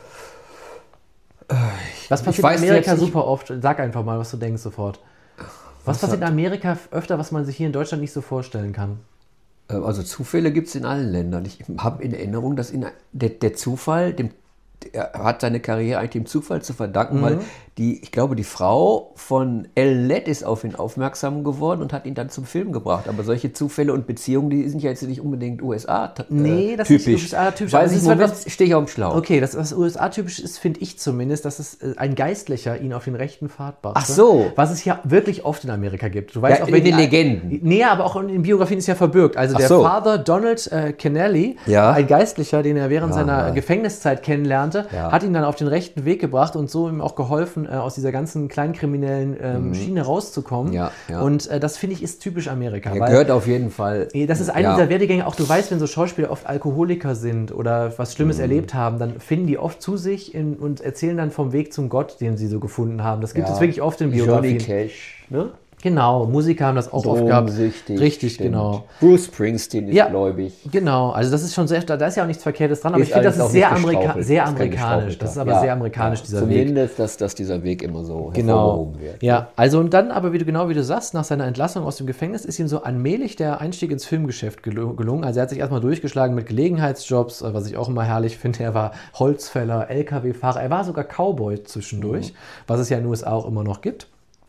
Was passiert in Amerika super oft? Sag einfach mal, was du denkst sofort. Was, was passiert in Amerika öfter, was man sich hier in Deutschland nicht so vorstellen kann? Also Zufälle gibt es in allen Ländern. Ich habe in Erinnerung, dass in der, der Zufall, dem, er hat seine Karriere eigentlich dem Zufall zu verdanken, mhm. weil die, ich glaube, die Frau von Ellen Ladd ist auf ihn aufmerksam geworden und hat ihn dann zum Film gebracht. Aber solche Zufälle und Beziehungen, die sind ja jetzt nicht unbedingt U S A-typisch. Nee, das ist U S A-typisch. Weiß ich, Moment stehe ich auf dem Schlauch. Okay, das, was U S A-typisch ist, finde ich zumindest, dass es ein Geistlicher ihn auf den rechten Pfad brachte. Ach so. Was es ja wirklich oft in Amerika gibt. Du weißt ja, auch, in wenn den die Legenden. Nee, aber auch in den Biografien ist ja verbürgt. Also Ach der so. Father Donald äh, Kennelly, ja. ein Geistlicher, den er während ja, seiner ja. Gefängniszeit kennenlernte, ja. hat ihn dann auf den rechten Weg gebracht und so ihm auch geholfen, äh, aus dieser ganzen kleinkriminellen ähm, mhm. Schiene rauszukommen. Ja, ja. Und äh, das, finde ich, ist typisch Amerika. Er weil, gehört auf jeden Fall. Das ist einer ja. dieser Werdegänge, auch du weißt, wenn so Schauspieler oft Alkoholiker sind oder was Schlimmes mhm. erlebt haben, dann finden die oft zu sich in, und erzählen dann vom Weg zum Gott, den sie so gefunden haben. Das gibt ja. es wirklich oft in Biografien. Johnny Cash, ne? Genau, Musiker haben das auch oft gehabt. Richtig, stimmt. genau. Bruce Springsteen ist ja, gläubig. Genau, also das ist schon sehr, da ist ja auch nichts Verkehrtes dran, aber ist ich finde, das ist sehr, Amerika sehr ist amerikanisch. Das ist aber ja, sehr amerikanisch, ja. dieser Zumindest, Weg. Zumindest, dass, dass dieser Weg immer so genau. hervorgehoben wird. Ja, also und dann aber, wie du genau wie du sagst, nach seiner Entlassung aus dem Gefängnis ist ihm so allmählich der Einstieg ins Filmgeschäft gelungen. Also er hat sich erstmal durchgeschlagen mit Gelegenheitsjobs, was ich auch immer herrlich finde. Er war Holzfäller, L K W-Fahrer, er war sogar Cowboy zwischendurch, mhm. was es ja in den U S A auch immer noch gibt.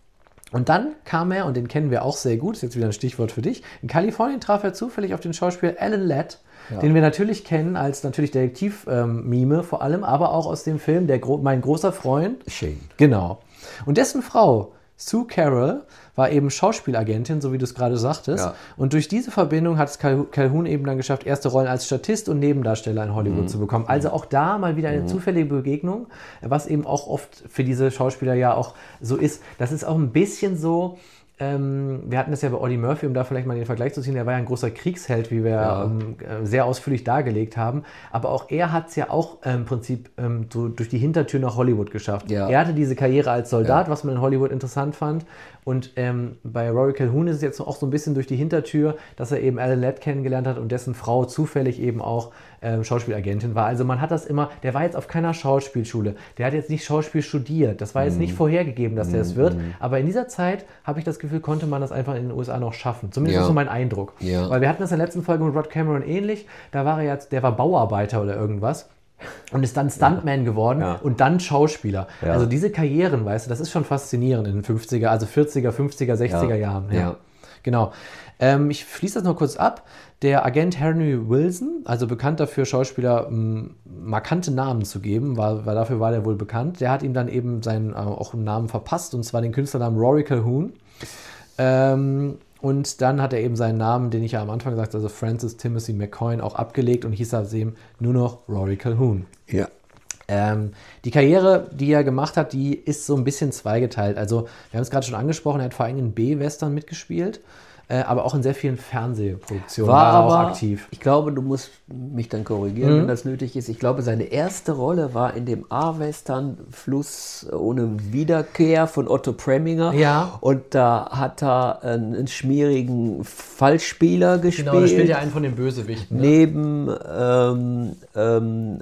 Und dann kam er, und den kennen wir auch sehr gut, ist jetzt wieder ein Stichwort für dich, in Kalifornien traf er zufällig auf den Schauspieler Alan Ladd, ja. den wir natürlich kennen als natürlich Detektiv-Mime ähm, vor allem, aber auch aus dem Film der Gro- Mein großer Freund. Shane. Genau. Und dessen Frau, Sue Carroll, war eben Schauspielagentin, so wie du es gerade sagtest. Ja. Und durch diese Verbindung hat es Cal- Calhoun eben dann geschafft, erste Rollen als Statist und Nebendarsteller in Hollywood mhm. zu bekommen. Also auch da mal wieder eine mhm. zufällige Begegnung, was eben auch oft für diese Schauspieler ja auch so ist. Das ist auch ein bisschen so, ähm, wir hatten das ja bei Eddie Murphy, um da vielleicht mal den Vergleich zu ziehen, der war ja ein großer Kriegsheld, wie wir Ja. ähm, sehr ausführlich dargelegt haben. Aber auch er hat es ja auch äh, im Prinzip ähm, so durch die Hintertür nach Hollywood geschafft. Ja. Er hatte diese Karriere als Soldat, Ja. was man in Hollywood interessant fand. Und ähm, bei Rory Calhoun ist es jetzt auch so ein bisschen durch die Hintertür, dass er eben Alan Ladd kennengelernt hat und dessen Frau zufällig eben auch ähm, Schauspielagentin war. Also man hat das immer, der war jetzt auf keiner Schauspielschule, der hat jetzt nicht Schauspiel studiert, das war jetzt nicht vorhergegeben, dass der es wird, aber in dieser Zeit, habe ich das Gefühl, konnte man das einfach in den U S A noch schaffen. Zumindest Ja. ist so mein Eindruck. Ja. Weil wir hatten das in der letzten Folge mit Rod Cameron ähnlich, da war er jetzt, der war Bauarbeiter oder irgendwas. Und ist dann Stuntman geworden Ja. und dann Schauspieler. Ja. Also diese Karrieren, weißt du, das ist schon faszinierend in den fünfziger, also vierziger, fünfziger, sechziger Ja. Jahren. Ja. Genau. Ähm, ich schließe das noch kurz ab. Der Agent Henry Wilson, also bekannt dafür, Schauspieler m, markante Namen zu geben, war, war, dafür war der wohl bekannt, der hat ihm dann eben seinen äh, auch einen Namen verpasst, und zwar den Künstlernamen Rory Calhoun. Ähm, und dann hat er eben seinen Namen, den ich ja am Anfang gesagt habe, also Francis Timothy McCoy, auch abgelegt und hieß seitdem nur noch Rory Calhoun. Ja. Ähm, die Karriere, die er gemacht hat, die ist so ein bisschen zweigeteilt. Also, wir haben es gerade schon angesprochen, er hat vor allem in B-Western mitgespielt, äh, aber auch in sehr vielen Fernsehproduktionen War war er auch aber, aktiv. ich glaube, du musst mich dann korrigieren, Mhm. wenn das nötig ist. Ich glaube, seine erste Rolle war in dem A-Western Fluss ohne Wiederkehr von Otto Preminger. Ja. Und da hat er einen, einen schmierigen Falschspieler gespielt. Genau, da spielt ja einen von den Bösewichten. Ne? Neben ähm, ähm,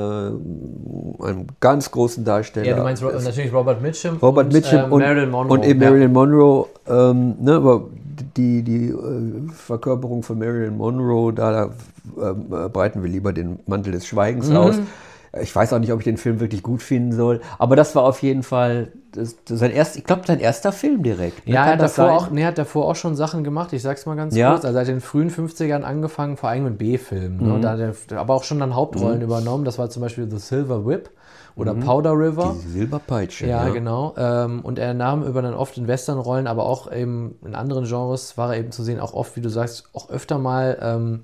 äh, einem ganz großen Darsteller. Ja, du meinst Ro- natürlich Robert Mitchum Robert und, Mitchum äh, und, Marilyn Monroe. und eben Ja. Marilyn Monroe. Ähm, ne, aber die, die äh, Verkörperung von Marilyn Monroe, da, da äh, breiten wir lieber den Mantel des Schweigens Mhm. aus. Ich weiß auch nicht, ob ich den Film wirklich gut finden soll, aber das war auf jeden Fall das, das sein erst, ich glaube, sein erster Film direkt. Ne? Ja, er Kann hat, das davor sein? auch, nee, er hat davor auch schon Sachen gemacht, ich sag's mal ganz Ja. kurz. Also seit den frühen fünfzigern angefangen, vor allem mit B-Filmen. Mhm. Ne? Da hat er aber auch schon dann Hauptrollen übernommen. Das war zum Beispiel The Silver Whip oder Powder River. Die Silberpeitsche. Ja, genau. Ähm, und er nahm über dann oft in Westernrollen, aber auch eben in anderen Genres war er eben zu sehen, auch oft, wie du sagst, auch öfter mal, ähm,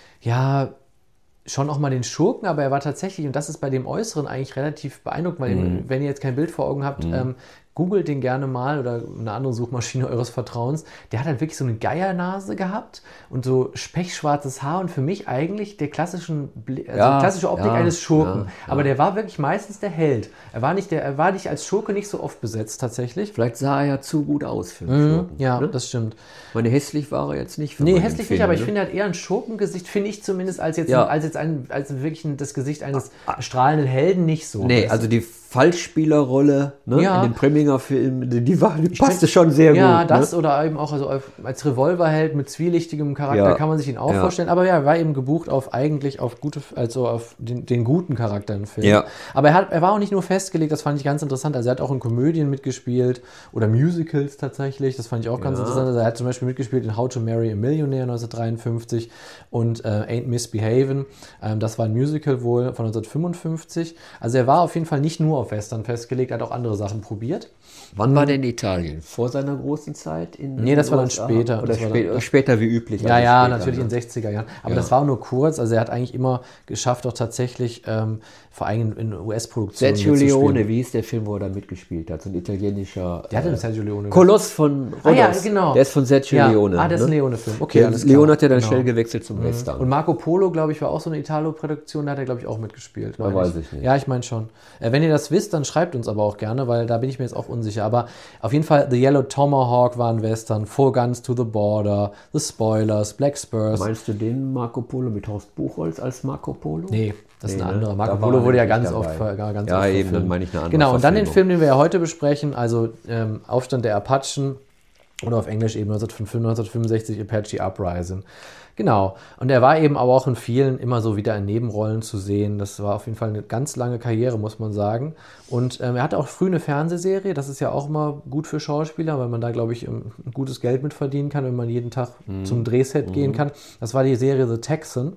ja, schon auch mal den Schurken, aber er war tatsächlich, und das ist bei dem Äußeren eigentlich relativ beeindruckend, weil Mhm. wenn ihr jetzt kein Bild vor Augen habt, ähm, googelt den gerne mal oder eine andere Suchmaschine eures Vertrauens. Der hat halt wirklich so eine Geiernase gehabt und so pechschwarzes Haar und für mich eigentlich der klassischen, Bli- also Ja, klassische Optik ja, eines Schurken. ja, ja. Aber der war wirklich meistens der Held. Er war nicht der, er war nicht als Schurke nicht so oft besetzt tatsächlich. Vielleicht sah er ja zu gut aus für einen Mhm, Schurken. ja, ne? das stimmt. Meine, hässlich war er jetzt nicht. Für Nee, mein hässlich nicht, Empfinden, aber ich ne? finde, er hat eher ein Schurkengesicht, finde ich zumindest, als jetzt, Ja. als jetzt ein, als wirklich ein, das Gesicht eines strahlenden Helden nicht so. Nee, Weißt du? also die Falschspielerrolle ne, Ja. in dem Preminger-Film, die, die, war, die passte schon sehr ja, gut. das ne? oder eben auch also als Revolverheld mit zwielichtigem Charakter Ja. kann man sich ihn auch Ja. vorstellen. Aber ja, er war eben gebucht auf eigentlich auf gute, also auf den, den guten Charakter im Film. Ja. Aber er, hat, er war auch nicht nur festgelegt, das fand ich ganz interessant. Also er hat auch in Komödien mitgespielt oder Musicals tatsächlich. Das fand ich auch ganz Ja. interessant. Also er hat zum Beispiel mitgespielt in How to Marry a Millionaire neunzehnhundertdreiundfünfzig und äh, Ain't Misbehavin'. Ähm, das war ein Musical wohl von neunzehnhundertfünfundfünfzig. Also er war auf jeden Fall nicht nur auf Western festgelegt, hat auch andere Sachen probiert. Wann war denn Italien? Vor seiner großen Zeit? In, Nee, das in war dann U S A? später. Oder Das war spä dann- später wie üblich. Ja, also ja, später, natürlich ne? in den sechziger Jahren. Aber Ja. das war nur kurz. Also er hat eigentlich immer geschafft, auch tatsächlich ähm, vor allem in U S-Produktionen Sergio mitzuspielen. Leone, wie hieß der Film, wo er da mitgespielt hat? So ein italienischer. Der hat den äh, Sergio Leone. Koloss von Ah ja, Rhodos. genau. Der ist von Sergio ja. Leone. Ah, das ist ein ne? Leone-Film. Okay, Der alles klar. Leone hat ja dann Genau. schnell gewechselt zum Western. Und Marco Polo, glaube ich, war auch so eine Italo-Produktion, da hat er, glaube ich, auch mitgespielt. Da meine weiß ich nicht. Ja, ich meine schon. Äh, wenn ihr das wisst, dann schreibt uns aber auch gerne, weil da bin ich mir jetzt auch unsicher. Aber auf jeden Fall, The Yellow Tomahawk war ein Western, Four Guns to the Border, The Spoilers, Black Spurs. Meinst du den Marco Polo mit Horst Buchholz als Marco Polo? Nee, das ist Nee, ein ne? anderer. Marco Da war Polo er wurde ja nämlich ganz oft, dabei. ver- ganz Ja, oft eben, verfilmt. dann meine ich eine andere Genau, und dann den Verfilmung. Film, den wir ja heute besprechen, also ähm, Aufstand der Apachen oder auf Englisch eben neunzehnhundertfünfundsechzig Apache Uprising. Genau, und er war eben aber auch in vielen immer so wieder in Nebenrollen zu sehen. Das war auf jeden Fall eine ganz lange Karriere, muss man sagen. Und ähm, er hatte auch früh eine Fernsehserie, das ist ja auch immer gut für Schauspieler, weil man da, glaube ich, ähm, gutes Geld mit verdienen kann, wenn man jeden Tag zum Drehset gehen kann. Das war die Serie The Texan.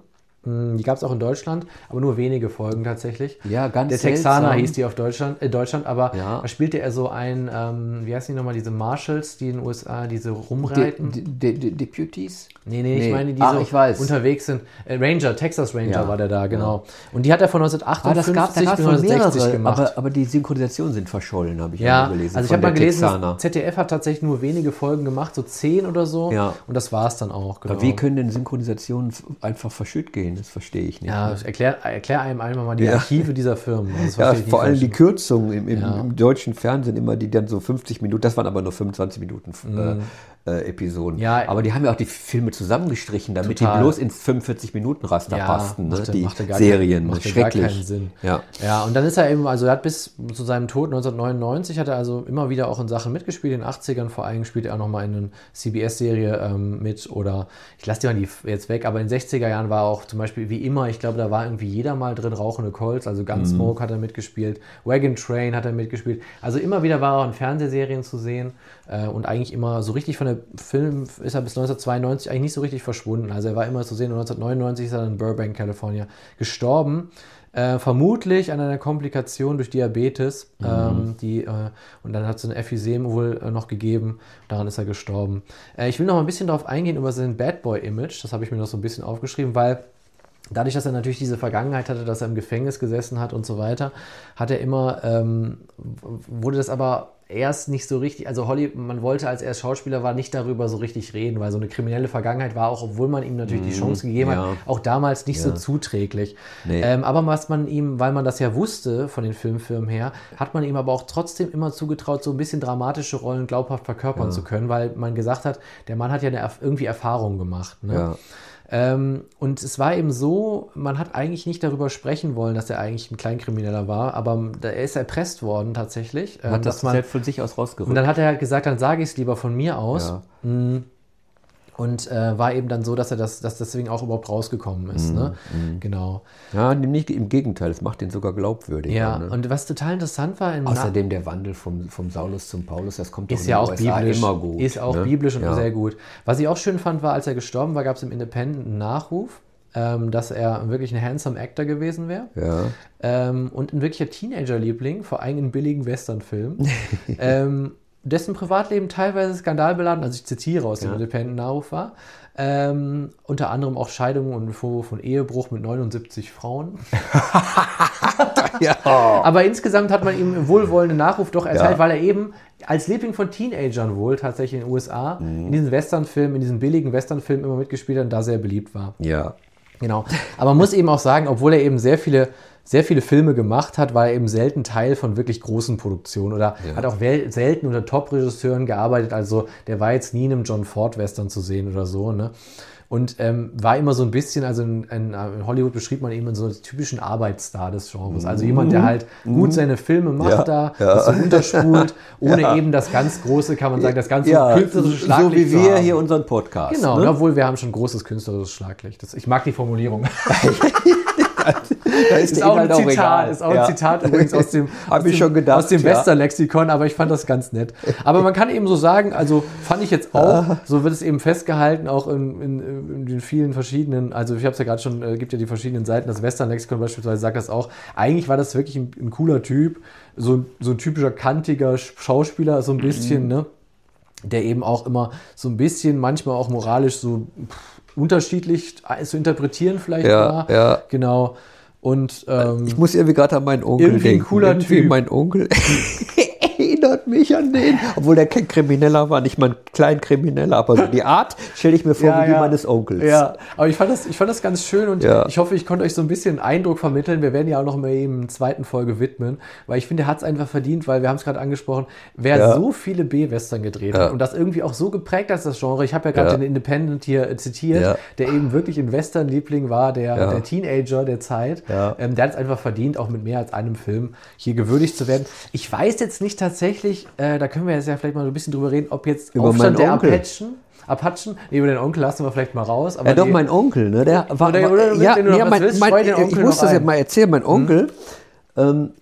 Die gab es auch in Deutschland, aber nur wenige Folgen tatsächlich. Ja, ganz Der Texaner seltsam. hieß die auf Deutschland, äh, Deutschland aber Ja. da spielte er so ein, ähm, wie heißen die nochmal, diese Marshals, die in den U S A, diese rumreiten. De, de, de, Deputies? Nee, nee, ich Nee. meine, die Ach, so ich weiß. unterwegs sind. Äh, Ranger, Texas Ranger Ja. war der da, genau. Und die hat er von Ah, das neunzehnhundertachtundfünfzig gab, da bis gab es schon neunzehnhundertsechzig mehrere, gemacht. aber, aber die Synchronisationen sind verschollen, habe ich ja, auch gelesen. also ich von habe mal der gelesen, Texaner. das Z D F hat tatsächlich nur wenige Folgen gemacht, so zehn oder so. Ja. Und das war es dann auch, genau. Aber wie können denn Synchronisationen f- einfach verschütt gehen? Das verstehe ich nicht. Ja, ne? erklär, erklär einem einmal mal die Ja. Archive dieser Firmen. Das Ja, verstehe ich nicht vor allem die falsch. Kürzungen im, im, Ja. im deutschen Fernsehen immer, die dann so fünfzig Minuten, das waren aber nur fünfundzwanzig Minuten äh, äh, Episoden. Ja. Aber die haben ja auch die Filme zusammengestrichen, damit Total. die bloß ins fünfundvierzig Minuten Raster Ja, passten. Ne? machte- Die machte gar Serien, kein- machte schrecklich. gar keinen Sinn. Ja. Ja, und dann ist er eben, also er hat bis zu seinem Tod neunzehnhundertneunundneunzig hat er also immer wieder auch in Sachen mitgespielt. In den achtzigern vor allem spielte er auch nochmal in einer C B S-Serie ähm, mit oder ich lasse die mal die jetzt weg, aber in den sechziger Jahren war er auch zum Beispiel wie immer, ich glaube, da war irgendwie jeder mal drin, Rauchende Colts, also Gunsmoke hat er mitgespielt, Wagon Train hat er mitgespielt. Also immer wieder war er in Fernsehserien zu sehen äh, und eigentlich immer so richtig von der Film ist er bis neunzehnhundertzweiundneunzig eigentlich nicht so richtig verschwunden. Also er war immer zu sehen und neunzehnhundertneunundneunzig ist er in Burbank, California gestorben. Äh, vermutlich an einer Komplikation durch Diabetes. Mhm. Ähm, die, äh, und dann hat es ein Emphysem wohl äh, noch gegeben. Daran ist er gestorben. Äh, ich will noch mal ein bisschen darauf eingehen, über sein Bad Boy-Image. Das habe ich mir noch so ein bisschen aufgeschrieben, weil dadurch, dass er natürlich diese Vergangenheit hatte, dass er im Gefängnis gesessen hat und so weiter, hat er immer, ähm, wurde das aber erst nicht so richtig, also Holly, man wollte, als er Schauspieler war, nicht darüber so richtig reden, weil so eine kriminelle Vergangenheit war auch, obwohl man ihm natürlich die Chance gegeben ja. hat, auch damals nicht Ja. so zuträglich. Nee. Ähm, aber was man ihm, weil man das ja wusste von den Filmfirmen her, hat man ihm aber auch trotzdem immer zugetraut, so ein bisschen dramatische Rollen glaubhaft verkörpern zu können, weil man gesagt hat, der Mann hat ja eine, irgendwie Erfahrung gemacht. Ne? Ja. Ähm, und es war eben so, man hat eigentlich nicht darüber sprechen wollen, dass er eigentlich ein Kleinkrimineller war, aber da- er ist erpresst worden tatsächlich. ähm, Hat das dass man, selbst von sich aus rausgerückt. und dann hat er halt gesagt, dann sage ich es lieber von mir aus. Ja. Mm. Und äh, war eben dann so, dass er das, dass deswegen auch überhaupt rausgekommen ist. Ne? Genau. Ja, nicht, im Gegenteil, es macht den sogar glaubwürdiger. Ja, ne? und was total interessant war, im Außerdem der Wandel vom, vom Saulus zum Paulus, das kommt doch ist in ja den auch U S A biblisch, immer gut. ist auch ne? biblisch und Ja. sehr gut. Was ich auch schön fand, war, als er gestorben war, gab es im Independent einen Nachruf, ähm, dass er wirklich ein handsome Actor gewesen wäre. Ja. Ähm, und ein wirklicher Teenager-Liebling, vor allem in billigen Western-Filmen. ähm, dessen Privatleben teilweise skandalbeladen, also ich zitiere aus dem Ja. Independent-Nachruf war. Ähm, unter anderem auch Scheidungen und Vorwurf von Ehebruch mit neunundsiebzig Frauen. ja. Aber insgesamt hat man ihm wohlwollenden Nachruf doch erteilt, Ja. weil er eben als Liebling von Teenagern wohl tatsächlich in den U S A Mhm. in diesen Westernfilmen, in diesen billigen Westernfilmen immer mitgespielt hat und da sehr beliebt war. Ja. Genau. Aber man muss eben auch sagen, obwohl er eben sehr viele, sehr viele Filme gemacht hat, war er eben selten Teil von wirklich großen Produktionen oder Ja. hat auch wel- selten unter Top-Regisseuren gearbeitet. Also der war jetzt nie in einem John Ford-Western zu sehen oder so. Ne? Und ähm, war immer so ein bisschen, also in, in, in Hollywood beschrieb man ihn so als typischen Arbeitsstar des Genres. Also jemand, der halt gut seine Filme macht Ja, da, ja. das so unterspult, ohne Ja. eben das ganz große, kann man sagen, das ganze ja, künstlerische so Schlaglicht wie zu wir haben. hier unseren Podcast. Genau, ne? obwohl wir haben schon großes künstlerisches Schlaglicht. Das, ich mag die Formulierung. Da Ist der auch ein Inhalt Zitat, egal. ist auch ein Ja. Zitat übrigens aus dem, Hab aus ich dem, schon gedacht, aus dem ja. Western-Lexikon, aber ich fand das ganz nett. Aber man kann eben so sagen, also fand ich jetzt auch, so wird es eben festgehalten, auch in, in, in den vielen verschiedenen, also ich habe es ja gerade schon, äh, gibt ja die verschiedenen Seiten, das Western-Lexikon beispielsweise sagt das auch, eigentlich war das wirklich ein, ein cooler Typ, so, so ein typischer kantiger Schauspieler, so ein bisschen, ne, der eben auch immer so ein bisschen, manchmal auch moralisch so pff, unterschiedlich zu interpretieren vielleicht Ja, war. ja. Genau. Und ähm, Ich muss irgendwie gerade an meinen Onkel Irgendwie ein denken. cooler irgendwie Typ. Mein Onkel erinnert mich an den, obwohl der kein Krimineller war, nicht mal ein Kleinkrimineller, aber so die Art stelle ich mir vor Ja, wie die ja. meines Onkels. Ja, aber ich fand das, ich fand das ganz schön und Ja. ich hoffe, ich konnte euch so ein bisschen Eindruck vermitteln. Wir werden ja auch noch mal eben eine zweiten Folge widmen, weil ich finde, er hat es einfach verdient, weil wir haben es gerade angesprochen, wer Ja. so viele B-Western gedreht Ja. hat und das irgendwie auch so geprägt hat, das Genre. Ich habe ja gerade Ja. den Independent hier äh, zitiert, Ja. der eben wirklich ein Western-Liebling war, der, Ja. der Teenager der Zeit. Ja. Ähm, der hat es einfach verdient, auch mit mehr als einem Film hier gewürdigt zu werden. Ich weiß jetzt nicht tatsächlich, äh, da können wir jetzt ja vielleicht mal so ein bisschen drüber reden, ob jetzt Über Aufstand meinen der Onkel. Apachen, Apachen, nee, über den Onkel lassen wir vielleicht mal raus. Aber Ja, doch, die- mein Onkel, ne? Der war, Oder- oder ja, wenn du noch ja, was mein, willst, mein, streue den ich Onkel muss noch das ja ein. mal erzählen. Mein Onkel, ähm,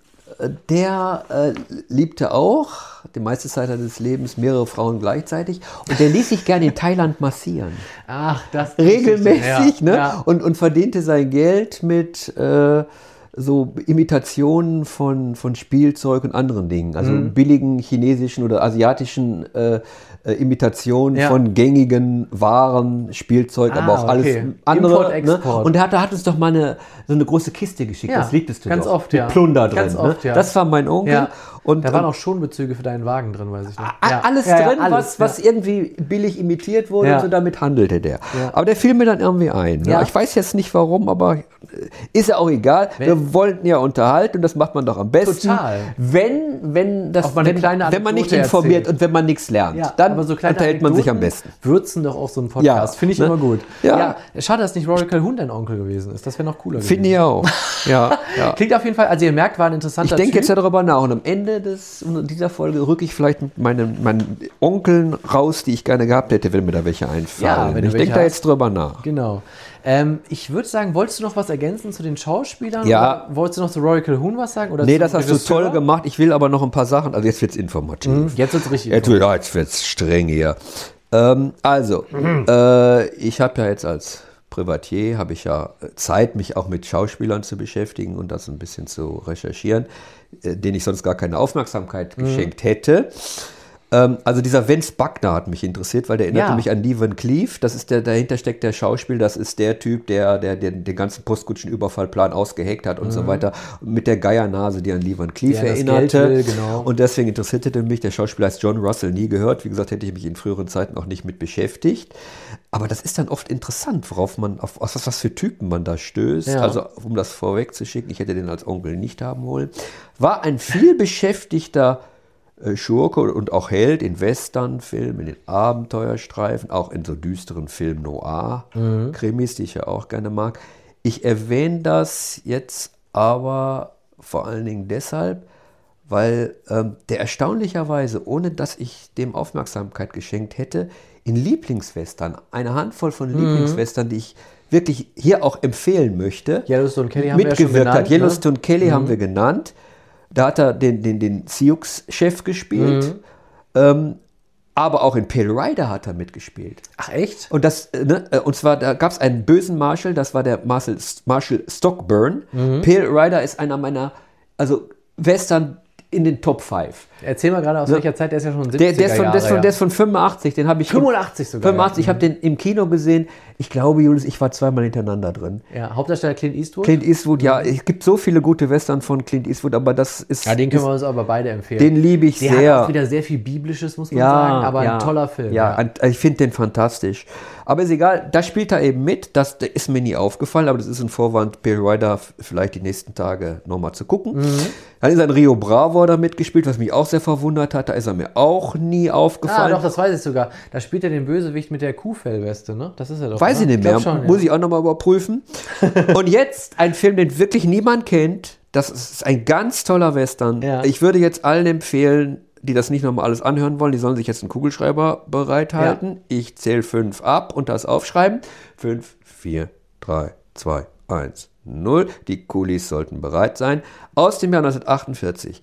der äh, liebte auch die meiste Zeit seines Lebens mehrere Frauen gleichzeitig und der ließ sich gerne in Thailand massieren. Ach, das regelmäßig, ja, ne? Ja. Und, und verdiente sein Geld mit äh, so Imitationen von, von Spielzeug und anderen Dingen. Also Mhm. billigen chinesischen oder asiatischen äh, äh, Imitationen Ja. von gängigen Waren, Spielzeug, Ah, aber auch alles okay. andere. Import, Ne? Export. Und er hat, er hat uns doch mal eine, so eine große Kiste geschickt, Ja, das liebt du ganz doch. oft, Mit ja. Plunder drin. Ganz oft, ne? ja. Das war mein Onkel. Ja. Und, Da waren und auch Schonbezüge für deinen Wagen drin, weiß ich noch. A- Ja. Alles Ja, ja, drin, alles, was, was ja. irgendwie billig imitiert wurde Ja. und so damit handelte der. Ja. Aber der fiel mir dann irgendwie ein. Ne? Ja. Ich weiß jetzt nicht warum, aber äh, ist ja auch egal. Wenn- Wir wollten ja unterhalten und das macht man doch am besten. Total. Wenn, wenn, das, Auch mal eine wenn, kleine wenn man nicht Anekdote informiert erzählt. und wenn man nichts lernt, Ja, dann aber so kleine unterhält man sich am Anekdoten besten. würzen doch auch so einen Podcast. Ja, Finde ich ne? immer gut. Ja. Schade, dass nicht Rory Calhoun dein Onkel gewesen ist. Das wäre noch cooler Finde gewesen. ich auch. Ja, ja. Klingt auf jeden Fall, also ihr merkt, war ein interessanter Ich denke Typ. jetzt darüber nach und am Ende des, dieser Folge rücke ich vielleicht mit meinen, meinen Onkeln raus, die ich gerne gehabt hätte, wenn mir da welche einfallen. Ja, wenn du ich welche denke da hast. jetzt drüber nach. Genau. Ähm, ich würde sagen, wolltest du noch was ergänzen zu den Schauspielern? Ja. Oder wolltest du noch zu Rory Calhoun was sagen? Oder Nee, zum das hast du Regisseur? toll gemacht. Ich will aber noch ein paar Sachen. Also jetzt wird's informativ. Mhm, Jetzt wird's richtig. Jetzt, wird- jetzt wird's streng hier. Ähm, also, äh, ich habe ja jetzt als Privatier, habe ich ja Zeit, mich auch mit Schauspielern zu beschäftigen und das ein bisschen zu recherchieren, äh, denen ich sonst gar keine Aufmerksamkeit geschenkt hätte. Ähm, also dieser Vince Buckner hat mich interessiert, weil der erinnerte Ja. mich an Lee Van Cleef. Das ist der, dahinter steckt der Schauspieler, das ist der Typ, der, der, der den ganzen Postkutschenüberfallplan ausgeheckt hat und so weiter. Mit der Geiernase, die an Lee Van Cleef Der das erinnerte. Geld will, genau. Und deswegen interessierte der mich. Der Schauspieler heißt John Russell, nie gehört. Wie gesagt, hätte ich mich in früheren Zeiten auch nicht mit beschäftigt. Aber das ist dann oft interessant, worauf man, auf was, was für Typen man da stößt. Ja. Also, um das vorwegzuschicken, ich hätte den als Onkel nicht haben wollen. War ein viel beschäftigter äh, Schurke und auch Held in Westernfilmen, in den Abenteuerstreifen, auch in so düsteren Film Noir-Krimis, die ich ja auch gerne mag. Ich erwähne das jetzt aber vor allen Dingen deshalb, weil ähm, der erstaunlicherweise, ohne dass ich dem Aufmerksamkeit geschenkt hätte, in Lieblingswestern, eine Handvoll von Lieblingswestern, die ich wirklich hier auch empfehlen möchte, Yellowstone Kelly haben wir ja schon mitgewirkt genannt. hat. Yellowstone ne? Kelly haben wir genannt. Da hat er den, den, den Sioux-Chef gespielt. Ähm, aber auch in Pale Rider hat er mitgespielt. Ach echt? Und, das, äh, ne, äh, und zwar, da gab es einen bösen Marshal, das war der Marshal, Marshal Stockburn. Pale Rider ist einer meiner, also Western in den Top fünf. Erzähl mal gerade, aus Ne? welcher Zeit, der ist ja schon Der, siebziger der, ist von, der, ist von, Jahre, der ist von fünfundachtzig, den habe ich. fünfundachtzig sogar, fünfundachtzig, ja. ich habe den im Kino gesehen. Ich glaube, Julius, ich war zweimal hintereinander drin. ja. ja, Hauptdarsteller Clint Eastwood. Clint Eastwood, ja, es gibt so viele gute Western von Clint Eastwood, aber das ist. ja, den können ist, wir uns aber beide empfehlen. den liebe ich der sehr. hat auch wieder sehr viel Biblisches, muss man ja, sagen, aber ja, ein toller Film. Ja, ein- ich finde den fantastisch. Aber ist egal, da spielt er eben mit. Das der ist mir nie aufgefallen, aber das ist ein Vorwand, Pale Rider f- vielleicht die nächsten Tage nochmal zu gucken. Mhm. Dann ist ein Rio Bravo da mitgespielt, was mich auch sehr verwundert hat. Da ist er mir auch nie Ah, aufgefallen. doch, das weiß ich sogar. Da spielt er den Bösewicht mit der Kuhfellweste, ne? Das ist er doch. Weiß ne? ich nicht mehr, glaub schon, muss ja. ich auch nochmal überprüfen. Und jetzt ein Film, den wirklich niemand kennt. Das ist ein ganz toller Western. Ja. Ich würde jetzt allen empfehlen, die das nicht nochmal alles anhören wollen, die sollen sich jetzt einen Kugelschreiber bereithalten. Ich zähle fünf ab und das aufschreiben. Fünf, vier, drei, zwei, eins, null. Die Kulis sollten bereit sein. Aus dem Jahr neunzehnhundertachtundvierzig.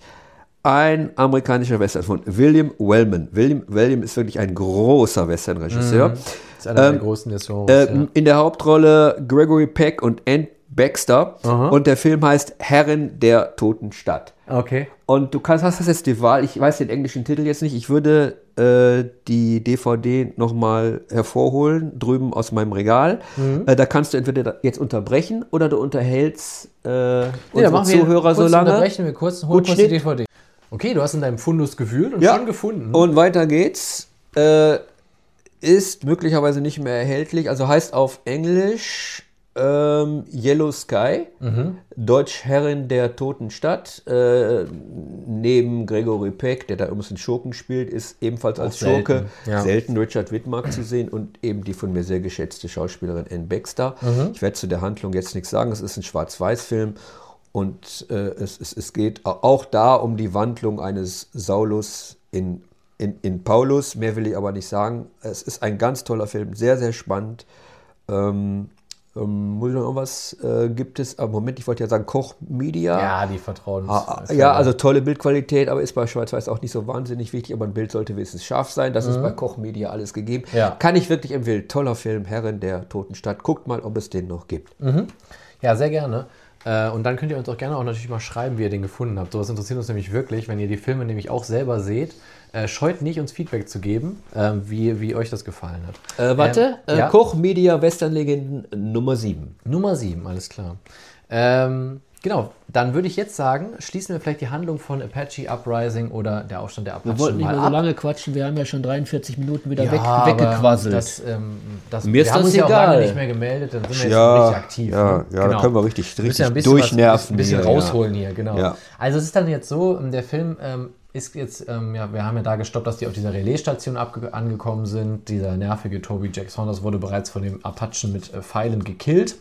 Ein amerikanischer Western von William Wellman. William Wellman ist wirklich ein großer Western-Regisseur. Das ist einer Ähm, der großen des Genres, Äh, ja. In der Hauptrolle Gregory Peck und Ann Baxter. Aha. Und der Film heißt Herrin der toten Stadt. Okay. Und du kannst, hast das jetzt die Wahl, ich weiß den englischen Titel jetzt nicht, ich würde äh, die D V D nochmal hervorholen, drüben aus meinem Regal. Mhm. Äh, da kannst du entweder da jetzt unterbrechen oder du unterhältst äh, Nee, unsere dann machen wir Zuhörer kurz so lange. unterbrechen wir kurz, hol Gut, kurz die Schnitt. D V D. Okay, du hast in deinem Fundus gewühlt und Ja. schon gefunden. Und weiter geht's. Äh, ist möglicherweise nicht mehr erhältlich, also heißt auf Englisch ähm, Yellow Sky, Deutsch Herrin der toten Stadt. Äh, neben Gregory Peck, der da übrigens einen Schurken spielt, ist ebenfalls als selten, Schurke ja. selten Richard Widmark zu sehen und eben die von mir sehr geschätzte Schauspielerin Ann Baxter. Ich werde zu der Handlung jetzt nichts sagen, es ist ein Schwarz-Weiß-Film. Und äh, es, es, es geht auch da um die Wandlung eines Saulus in, in, in Paulus. Mehr will ich aber nicht sagen. Es ist ein ganz toller Film, sehr, sehr spannend. Ähm, Ähm, muss ich noch irgendwas äh, gibt es? Aber Moment, ich wollte ja sagen Koch Media. Ja, die Vertrauens. Ah, ja, also tolle Bildqualität, aber ist bei Schwarz-Weiß auch nicht so wahnsinnig wichtig. Aber ein Bild sollte wenigstens scharf sein. Das mhm. ist bei Koch Media alles gegeben. Ja. Kann ich wirklich empfehlen. Toller Film, Herren der Toten Stadt. Guckt mal, ob es den noch gibt. Mhm. Ja, sehr gerne. Äh, und dann könnt ihr uns auch gerne auch natürlich mal schreiben, wie ihr den gefunden habt. Sowas interessiert uns nämlich wirklich, wenn ihr die Filme nämlich auch selber seht. Äh, scheut nicht, uns Feedback zu geben, äh, wie, wie euch das gefallen hat. Äh, warte, ähm, äh, ja? Koch Media Western-Legenden Nummer sieben. Nummer sieben, alles klar. Ähm, genau, dann würde ich jetzt sagen, schließen wir vielleicht die Handlung von Apache Uprising oder der Aufstand der Apachen. Wir wollten nicht mal mehr so ab. lange quatschen, wir haben ja schon dreiundvierzig Minuten wieder Ja, weg, aber weggequasselt. Das, ähm, das, Mir wir ist haben das uns ja auch egal. lange nicht mehr gemeldet, dann sind wir jetzt Ja, richtig aktiv. ja, ne? ja, da können wir richtig, Wir müssen richtig ja ein bisschen durchnerven Ein bisschen hier, rausholen hier, genau. Ja. Also es ist dann jetzt so, der Film ähm, ist jetzt, ähm, ja, wir haben ja da gestoppt, dass die auf dieser Relaisstation abge- angekommen sind. Dieser nervige Toby Jack Saunders wurde bereits von dem Apachen mit äh, Pfeilen gekillt.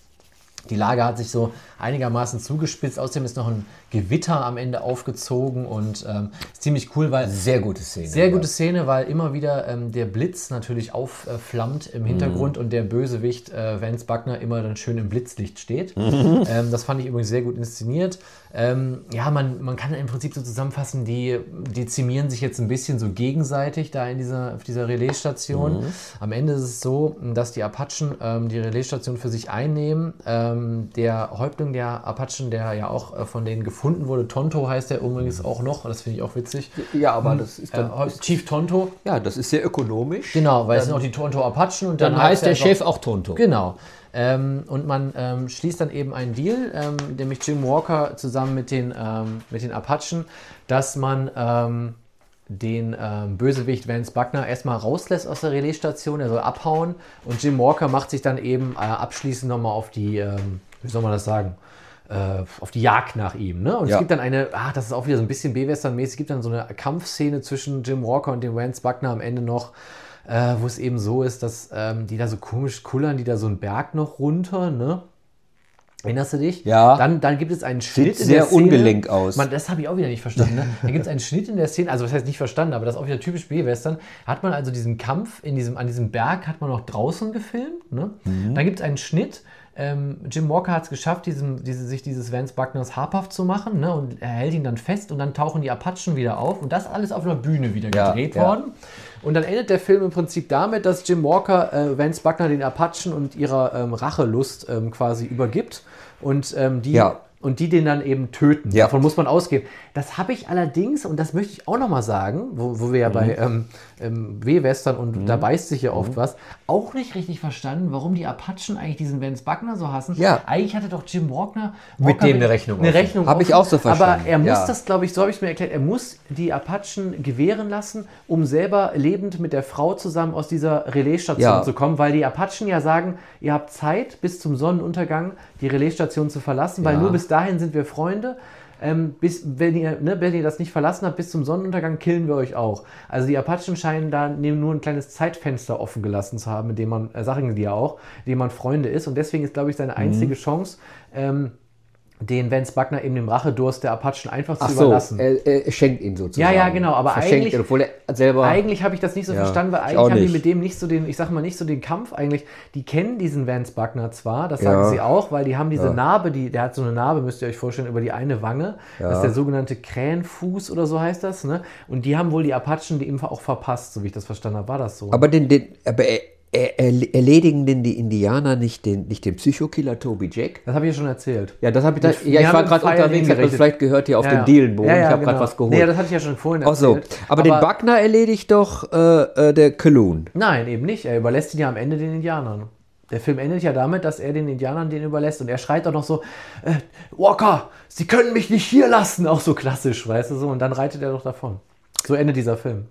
Die Lage hat sich so einigermaßen zugespitzt. Außerdem ist noch ein Gewitter am Ende aufgezogen und ähm, ist ziemlich cool, weil... Sehr gute Szene. Sehr ja. gute Szene, weil immer wieder ähm, der Blitz natürlich aufflammt im Hintergrund Mhm. und der Bösewicht äh, Vance Buckner immer dann schön im Blitzlicht steht. Mhm. Ähm, das fand ich übrigens sehr gut inszeniert. Ähm, ja, man, man kann im Prinzip so zusammenfassen, die dezimieren sich jetzt ein bisschen so gegenseitig da in dieser, auf dieser Relaisstation. Mhm. Am Ende ist es so, dass die Apachen ähm, die Relaisstation für sich einnehmen. Ähm, der Häuptling der Apachen, der ja auch äh, von denen gefunden wurde, Tonto heißt der übrigens auch noch, das finde ich auch witzig. Ja, aber das ist dann... Äh, Chief Tonto. Ja, das ist sehr ökonomisch. Genau, weil es sind auch die Tonto Apachen. Und dann, dann heißt der einfach, Chef auch Tonto. Genau. Ähm, und man ähm, schließt dann eben einen Deal, ähm, nämlich Jim Walker zusammen mit den, ähm, mit den Apachen, dass man ähm, den ähm, Bösewicht Vance Buckner erstmal rauslässt aus der Relaisstation, er soll abhauen und Jim Walker macht sich dann eben äh, abschließend nochmal auf die, ähm, wie soll man das sagen, äh, auf die Jagd nach ihm. Ne? Und Ja. es gibt dann eine, ah, das ist auch wieder so ein bisschen B-Western-mäßig, es gibt dann so eine Kampfszene zwischen Jim Walker und dem Vance Buckner am Ende noch, Äh, wo es eben so ist, dass ähm, die da so komisch kullern, die da so einen Berg noch runter, ne? Erinnerst du dich? Ja. Dann, dann gibt es einen Schnitt Sieht in der sehr Szene. ungelenk aus. Man, das habe ich auch wieder nicht verstanden. Ne? Dann gibt es einen Schnitt in der Szene, also das heißt nicht verstanden, aber das ist auch wieder typisch B-Western. Hat man also diesen Kampf in diesem, an diesem Berg, hat man noch draußen gefilmt. Ne? Mhm. Dann gibt es einen Schnitt. Ähm, Jim Walker hat es geschafft, diesem, diese, sich dieses Vance Buckners habhaft zu machen, ne? Und er hält ihn dann fest und dann tauchen die Apachen wieder auf und das alles auf einer Bühne wieder Ja, gedreht ja. worden. Und dann endet der Film im Prinzip damit, dass Jim Walker äh, Vance Buckner den Apachen und ihrer ähm, Rachelust ähm, quasi übergibt und ähm, die... Ja. Und die den dann eben töten. Ja. Davon muss man ausgehen. Das habe ich allerdings, und das möchte ich auch nochmal sagen, wo, wo wir ja Mhm. bei ähm, ähm, W-Western und mhm. da beißt sich ja oft mhm. was, auch nicht richtig verstanden, warum die Apachen eigentlich diesen Vance Buckner so hassen. Ja. Eigentlich hatte doch Jim Walker, Mit Walker dem eine Rechnung Eine offen. Rechnung Hab ich offen. auch so verstanden. Aber er muss Ja. das, glaube ich, so habe ich es mir erklärt, er muss die Apachen gewähren lassen, um selber lebend mit der Frau zusammen aus dieser Relaisstation Ja. zu kommen, weil die Apachen ja sagen, ihr habt Zeit bis zum Sonnenuntergang die Relaisstation zu verlassen, weil Ja. nur bis dahin sind wir Freunde. Ähm, bis, wenn, ihr, ne, wenn ihr das nicht verlassen habt, bis zum Sonnenuntergang killen wir euch auch. Also die Apachen scheinen da nur ein kleines Zeitfenster offen gelassen zu haben, in dem man, äh, sagen die ja auch, in dem man Freunde ist. Und deswegen ist, glaube ich, seine einzige Mhm. Chance, ähm, den Vance Buckner eben dem Rachedurst der Apachen einfach Ach zu so, überlassen. er, er schenkt ihn sozusagen. Ja, ja, genau, aber Verschenkt eigentlich- ihn, obwohl er selber... Eigentlich habe ich das nicht so Ja, verstanden, weil ich eigentlich auch haben die nicht. mit dem nicht so den, ich sag mal nicht so den Kampf eigentlich. Die kennen diesen Vance Buckner zwar, das Ja. sagen sie auch, weil die haben diese Ja. Narbe, die, der hat so eine Narbe, müsst ihr euch vorstellen, über die eine Wange. Ja. Das ist der sogenannte Krähenfuß oder so heißt das. Ne? Und die haben wohl die Apachen die eben auch verpasst, so wie ich das verstanden habe. War das so? Aber, den, den, aber er, er, er, erledigen denn die Indianer nicht den, nicht den Psychokiller Toby Jack? das habe ich ja schon erzählt. Ja, das habe ich da, Wir ja, ich haben war mit gerade Pfeilen unterwegs, hab das hingerichtet. vielleicht gehört hier auf Ja, dem ja. Dielenboden. Ja, ja, ich habe genau. gerade was geholt. Nee, das hatte ich ja schon vorhin Ach so, erzählt. aber, den Buckner erledigt doch äh, äh, der Coloon. Nein, eben nicht. Er überlässt ihn ja am Ende den Indianern. Der Film endet ja damit, dass er den Indianern den überlässt und er schreit auch noch so, äh, Walker, Sie können mich nicht hier lassen. Auch so klassisch, weißt du so. Und dann reitet er doch davon. So endet dieser Film.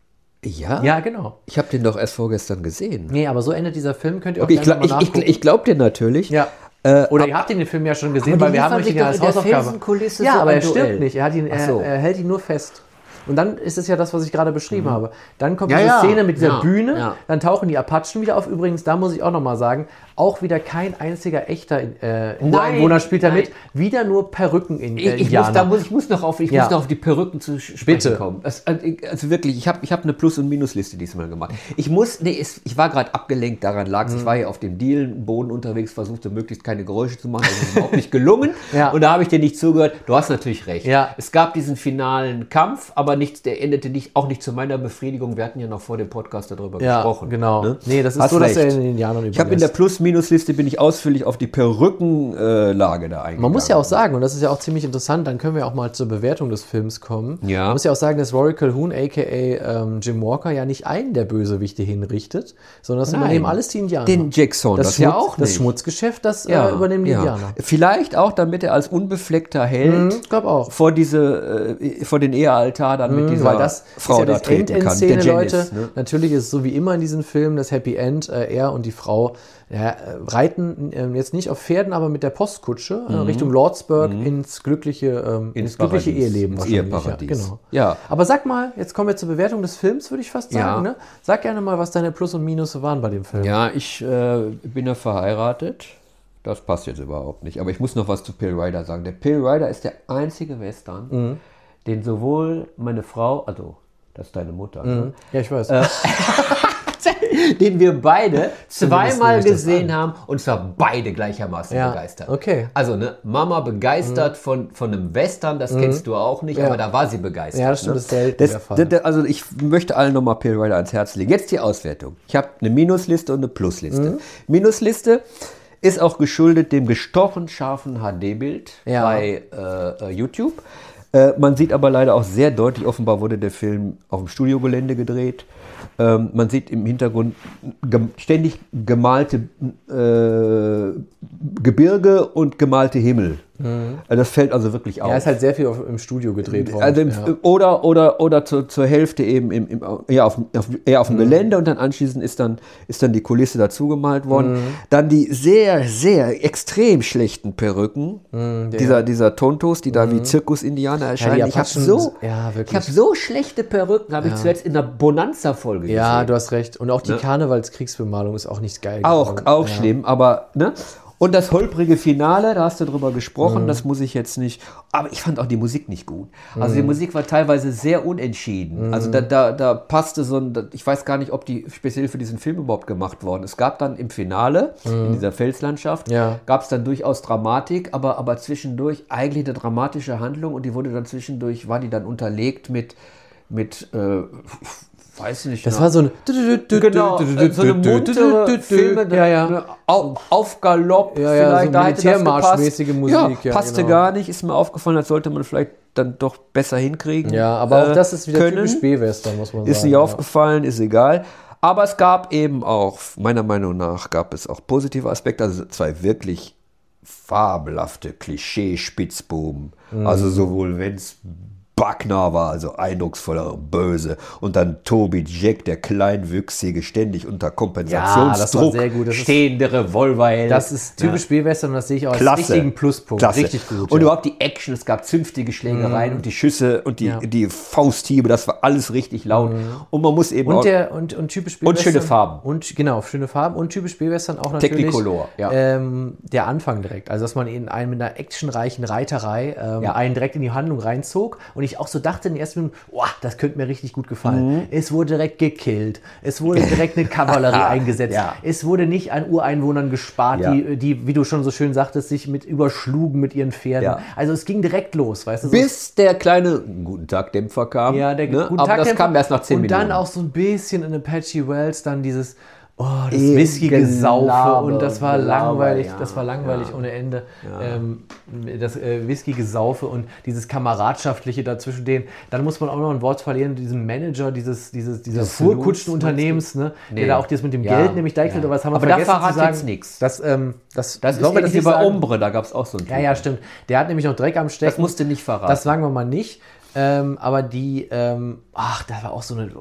Ja? Ja, genau. Ich habe den doch erst vorgestern gesehen. Nee, aber so endet dieser Film. Könnt ihr auch Okay, ich, gerne glaub, mal ich, ich, nachgucken. ich glaube dir natürlich. Ja. Äh, Oder ab- ihr habt ihn den Film ja schon gesehen, Aber weil die wir haben liefern euch ihn sich ja doch als in der Hausaufgabe. Felsenkulisse Ja, so aber ein er stirbt Duell. nicht. Er, hat ihn, Ach er, so. er hält ihn nur fest. Und dann ist es ja das, was ich gerade beschrieben Mhm. habe. Dann kommt Ja, diese ja. Szene mit dieser Ja, Bühne, ja. dann tauchen die Apachen wieder auf. Übrigens, da muss ich auch nochmal sagen, auch wieder kein einziger echter äh, Ureinwohner spielt da nein. mit. Wieder nur Perücken in Ich, äh, ich, muss, Indianer. da muss, ich muss noch auf, ich Ja. muss noch auf die Perücken zu sprechen Bitte. kommen. Das, also wirklich, ich habe ich hab eine Plus- und Minusliste diesmal gemacht. Ich muss, nee, es, ich war gerade abgelenkt, daran lag es. Mhm. Ich war hier auf dem Dielenboden unterwegs, versuchte möglichst keine Geräusche zu machen. Das ist überhaupt nicht gelungen. Ja. Und da habe ich dir nicht zugehört. Du hast natürlich recht. Ja. Es gab diesen finalen Kampf, aber nichts, der endete nicht, auch nicht zu meiner Befriedigung. Wir hatten ja noch vor dem Podcast darüber ja, gesprochen. genau. Ne? Nee, das ist Hast so, dass er recht. in den Indianern Ich habe in der überlässt. Plus-Minus-Liste bin ich ausführlich auf die Perückenlage da eingegangen. Man muss ja auch sagen, und das ist ja auch ziemlich interessant, dann können wir auch mal zur Bewertung des Films kommen. Ja. Man muss ja auch sagen, dass Rory Calhoun, a k a. Ähm, Jim Walker, ja nicht einen der Bösewichte hinrichtet, sondern das Nein. übernehmen alles die Indianer. Den Jack Saunders das, ja Schmutz, auch das nicht. Schmutzgeschäft, das äh, übernehmen die ja. Indianer. Vielleicht auch, damit er als unbefleckter Held Mhm, ich glaube auch. vor, diese, äh, vor den Ehealtar dann mit dieser Weil das Frau ist ja da das treten kann. End-End-Szene, Der Janice, Leute. ne? Natürlich ist es so wie immer in diesen Filmen das Happy End. Äh, er und die Frau ja, äh, reiten äh, jetzt nicht auf Pferden, aber mit der Postkutsche äh, Richtung Lordsburg ins glückliche, ähm, ins, Ins glückliche Paradies, Eheleben. ins wahrscheinlich, Eheparadies. Ja, genau. Ja. Aber sag mal, jetzt kommen wir zur Bewertung des Films, würde ich fast sagen. Ja. Ne? Sag gerne mal, was deine Plus und Minus waren bei dem Film. Ja, ich äh, bin ja verheiratet. Das passt jetzt überhaupt nicht. Aber ich muss noch was zu Pale Rider sagen. Der Pale Rider ist der einzige Western, Mhm. den sowohl meine Frau, also das ist deine Mutter, ne? Ja, ich weiß. den wir beide zweimal nehme ich das gesehen haben und zwar beide gleichermaßen Ja, begeistert. okay. Also ne, Mama begeistert von, von einem Western, das kennst du auch nicht, Ja. aber da war sie begeistert. Ja, das stimmt, ne? das ist selten Das, der Fall. das, also ich möchte allen nochmal Pale Rider ans Herz legen. Jetzt die Auswertung. Ich habe eine Minusliste und eine Plusliste. Mhm. Minusliste ist auch geschuldet dem gestochen scharfen H D-Bild Ja. bei äh, äh, YouTube. Äh, man sieht aber leider auch sehr deutlich, offenbar wurde der Film auf dem Studiogelände gedreht. Ähm, man sieht im Hintergrund gem ständig gemalte äh, Gebirge und gemalte Himmel. Also das fällt also wirklich auf. ja, ist halt sehr viel auf, im Studio gedreht worden. Also im, ja. Oder, oder, oder zur, zur Hälfte eben im, im, eher auf, auf, eher auf dem Gelände und dann anschließend ist dann, ist dann die Kulisse dazu gemalt worden. Dann die sehr, sehr extrem schlechten Perücken dieser, dieser Tontos, die da wie Zirkus-Indianer erscheinen. ich habe Apachen- so, ja, ich wirklich. hab so schlechte Perücken, habe ich zuletzt in der Bonanza-Folge Ja, gesehen. du hast recht. Und auch die Karnevalskriegsbemalung ist auch nicht geil. Auch, geworden. auch ja. schlimm, aber, ne? Und das holprige Finale, da hast du drüber gesprochen, das muss ich jetzt nicht, aber ich fand auch die Musik nicht gut. Also die Musik war teilweise sehr unentschieden. Also da, da, da passte so ein, ich weiß gar nicht, ob die speziell für diesen Film überhaupt gemacht worden. Es gab dann im Finale, in dieser Felslandschaft, Ja. gab es dann durchaus Dramatik, aber, aber zwischendurch eigentlich eine dramatische Handlung und die wurde dann zwischendurch, war die dann unterlegt mit, mit, äh, weiß nicht. Das ne? war so ein. Genau, äh, so eine muntere Filme, Ja, ja. ne, auf, auf Galopp, Ja, ja, vielleicht, so da hätte das Militärmarschmäßige gepasst. Musik, ja, ja, passte genau. gar nicht, ist mir aufgefallen, das sollte man vielleicht dann doch besser hinkriegen. Ja, aber auch äh, das ist wieder können. typisch B-Western, muss man sagen. Ist nicht ja. aufgefallen, ist egal. Aber es gab eben auch, meiner Meinung nach, gab es auch positive Aspekte, also zwei wirklich fabelhafte Klischee-Spitzbuben. Mhm. Also sowohl wenn es Buckner war, also eindrucksvoller Böse. Und dann Toby Jack, der kleinwüchsige, ständig unter Kompensationsdruck sehr gut. Das ist- stehende Revolverheld. Das ist typisch B-Western und das sehe ich auch als Klasse. richtigen Pluspunkt. Klasse. Richtig gut. Und ja. Mhm. überhaupt die Action, es gab zünftige Schlägereien und die Schüsse und die, Ja. die Fausthiebe, das war alles richtig laut. Und man muss eben auch... Und, der, und, und typisch Und schöne Farben. Und genau, schöne Farben. Und typisch B-Western auch natürlich Technicolor, ja. ähm, der Anfang direkt. Also, dass man in einen mit einer actionreichen Reiterei ähm, Ja. einen direkt in die Handlung reinzog. Und ich auch so dachte in den ersten Minuten, wow, das könnte mir richtig gut gefallen. Es wurde direkt gekillt. Es wurde direkt eine Kavallerie eingesetzt. Ja. Es wurde nicht an Ureinwohnern gespart, Ja. die, die, wie du schon so schön sagtest, sich mit überschlugen mit ihren Pferden. Ja. Also es ging direkt los, weißt du? So Bis der kleine Guten Tag Dämpfer kam. Ja, der ne? guten Aber Tag das Dämpfer. kam erst nach zehn und Minuten. Und dann auch so ein bisschen in Apache Wells dann dieses oh, das Eh, Whisky-Gesaufe Gelaber, und das war Gelaber, langweilig, ja, das war langweilig ja. ohne Ende. Ähm, das äh, Whisky-Gesaufe und dieses Kameradschaftliche da zwischen denen. Dann muss man auch noch ein Wort verlieren, diesen Manager dieses, dieses, dieses Dieses Fuhrkutschenunternehmens, ne, Nee. der da auch das mit dem Ja, Geld nämlich deichselt, ja. aber das haben wir Aber da vergessen verrat zu sagen. jetzt nix. Das, ähm, das, Das ist sollen wir ähnlich wie nicht bei sagen? Ombre, da gab es auch so ein Ja, ja, stimmt. Der hat nämlich noch Dreck am Stecken. Das musste nicht verraten. Das sagen wir mal nicht. Ähm, aber die, ähm, ach, das war auch so eine,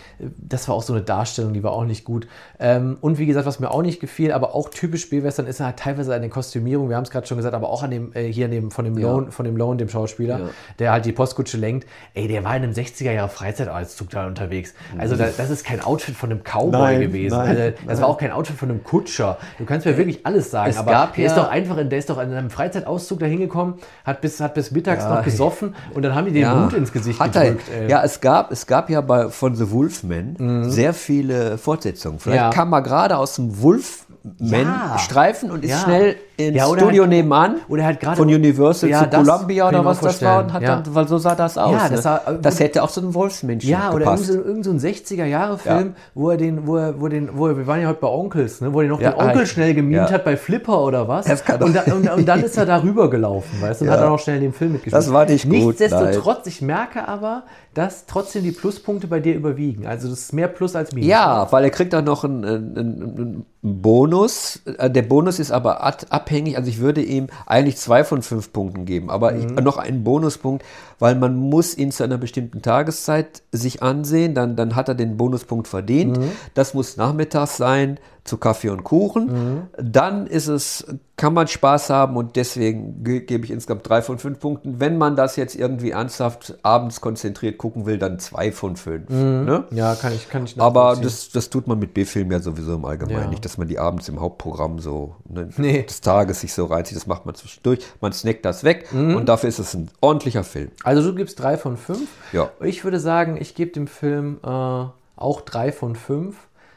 das war auch so eine Darstellung, die war auch nicht gut. Ähm, und wie gesagt, was mir auch nicht gefiel, aber auch typisch B-Western ist halt teilweise an den Kostümierungen, wir haben es gerade schon gesagt, aber auch an dem, äh, hier an dem, von dem Ja. Lone, von dem Lone, dem Schauspieler, Ja. der halt die Postkutsche lenkt. Ey, der war in einem sechziger Jahre Freizeitanzug da unterwegs. Also da, das ist kein Outfit von einem Cowboy Nein, gewesen. nein, also, das nein. war auch kein Outfit von einem Kutscher. Du kannst mir wirklich alles sagen, Es aber gab der ja- ist doch einfach, in, der ist doch in einem Freizeitauszug da hingekommen, hat bis, hat bis mittags Ja, noch gesoffen und dann haben die den Ja. Hut ins Gesicht Hat er, gedrückt. ey. ja, es gab, es gab ja bei, von The Wolfman sehr viele Fortsetzungen. Vielleicht Ja. kam er gerade aus dem Wolfman-Streifen und ist Ja. schnell ins Ja, oder Studio halt- nebenan oder halt gerade- von Universal Ja, zu das Columbia kann ich oder mir was das war. Und hat vorstellen. dann, weil so sah das aus. Ja, ne? das sah- das hätte auch so ein Wolfsmenschen Ja, oder irgend gepasst. so, irgend so ein sechziger-Jahre-Film, Ja. wo er den, wo er, wo den, wo er, wir waren ja heute bei Onkels, ne, wo er noch Ja, den Onkel ah, schnell gemimt ja. hat bei Flipper oder was. Das kann und, doch- da, und, und dann ist er da rübergelaufen, weißt du, und Ja. hat dann auch schnell den Film mitgespielt. Das war nicht gut, Nichtsdestotrotz, ich merke aber, dass trotzdem die Pluspunkte bei dir überwiegen. Also das ist mehr Plus als Minus. Ja, weil er kriegt dann noch einen, einen, einen Bonus. Äh, Der Bonus ist aber ad- abhängig. Also ich würde ihm eigentlich zwei von fünf Punkten geben, aber ich, noch einen Bonuspunkt, weil man muss ihn zu einer bestimmten Tageszeit sich ansehen. Dann, dann hat er den Bonuspunkt verdient. Das muss nachmittags sein, zu Kaffee und Kuchen. Dann ist es, kann man Spaß haben und deswegen ge gebe ich insgesamt drei von fünf Punkten. Wenn man das jetzt irgendwie ernsthaft abends konzentriert gucken will, dann zwei von fünf. Ne? Ja, kann ich, kann ich Aber nachvollziehen. das, das tut man mit B-Filmen ja sowieso im Allgemeinen Ja. nicht, dass man die abends im Hauptprogramm so ne, Nee. des Tages sich so reinzieht. Das macht man zwischendurch. Man snackt das weg Mhm. und dafür ist es ein ordentlicher Film. Also du gibst drei von fünf. Ja. Ich würde sagen, ich gebe dem Film äh, auch drei von fünf.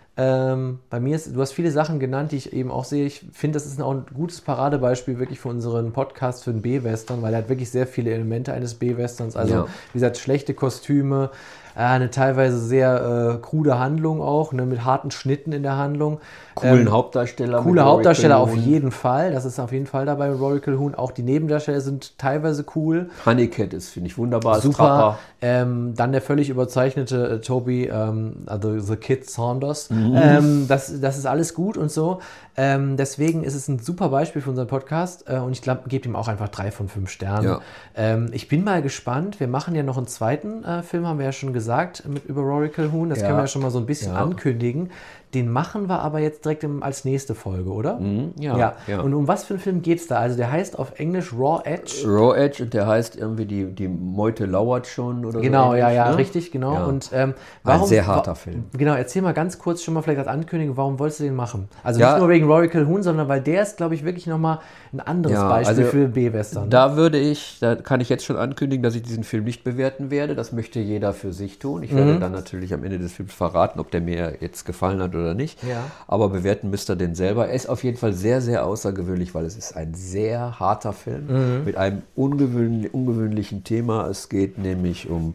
Ähm, bei mir ist, du hast viele Sachen genannt, die ich eben auch sehe. Ich finde, das ist auch ein gutes Paradebeispiel wirklich für unseren Podcast für den B-Western, weil er hat wirklich sehr viele Elemente eines B-Westerns. Also, Ja. wie gesagt, schlechte Kostüme, äh, eine teilweise sehr äh, krude Handlung auch, ne, mit harten Schnitten in der Handlung. Coolen Ähm, Hauptdarsteller. Coole mit Hauptdarsteller auf Rory jeden Fall. Das ist auf jeden Fall dabei, Rory Calhoun. Auch die Nebendarsteller sind teilweise cool. Honeycat ist, finde ich, wunderbar. als Super. Trapper. Ähm, dann der völlig überzeichnete äh, Toby, ähm, also The Kid Saunders. Ähm, das, das ist alles gut und so. Ähm, deswegen ist es ein super Beispiel für unseren Podcast äh, und ich glaube, gebe ihm auch einfach drei von fünf Sternen. Ja. Ähm, ich bin mal gespannt. Wir machen ja noch einen zweiten äh, Film, haben wir ja schon gesagt, mit über Rory Calhoun. Das Ja. können wir ja schon mal so ein bisschen Ja. ankündigen. Den machen wir aber jetzt direkt im, als nächste Folge, oder? ja, ja. ja. Und um was für einen Film geht es da? Also der heißt auf Englisch Raw Edge. Raw Edge und der heißt irgendwie die, die Meute lauert schon oder Genau, so. ja, ähnlich, ja, ne? richtig, genau. Ja. Und ähm, Ein sehr harter wa- Film. Genau, erzähl mal ganz kurz schon mal vielleicht als Ankündigung, warum wolltest du den machen? Also Ja. nicht nur wegen Rory Calhoun, sondern weil der ist, glaube ich, wirklich nochmal ein anderes Ja, Beispiel also für B-Western. Da würde ich, da kann ich jetzt schon ankündigen, dass ich diesen Film nicht bewerten werde. Das möchte jeder für sich tun. Ich Mhm. werde dann natürlich am Ende des Films verraten, ob der mir jetzt gefallen hat oder nicht. Ja. Aber bewerten müsst ihr den selber. Er ist auf jeden Fall sehr, sehr außergewöhnlich, weil es ist ein sehr harter Film Mhm. mit einem ungewöhnlich, ungewöhnlichen Thema. Es geht nämlich um,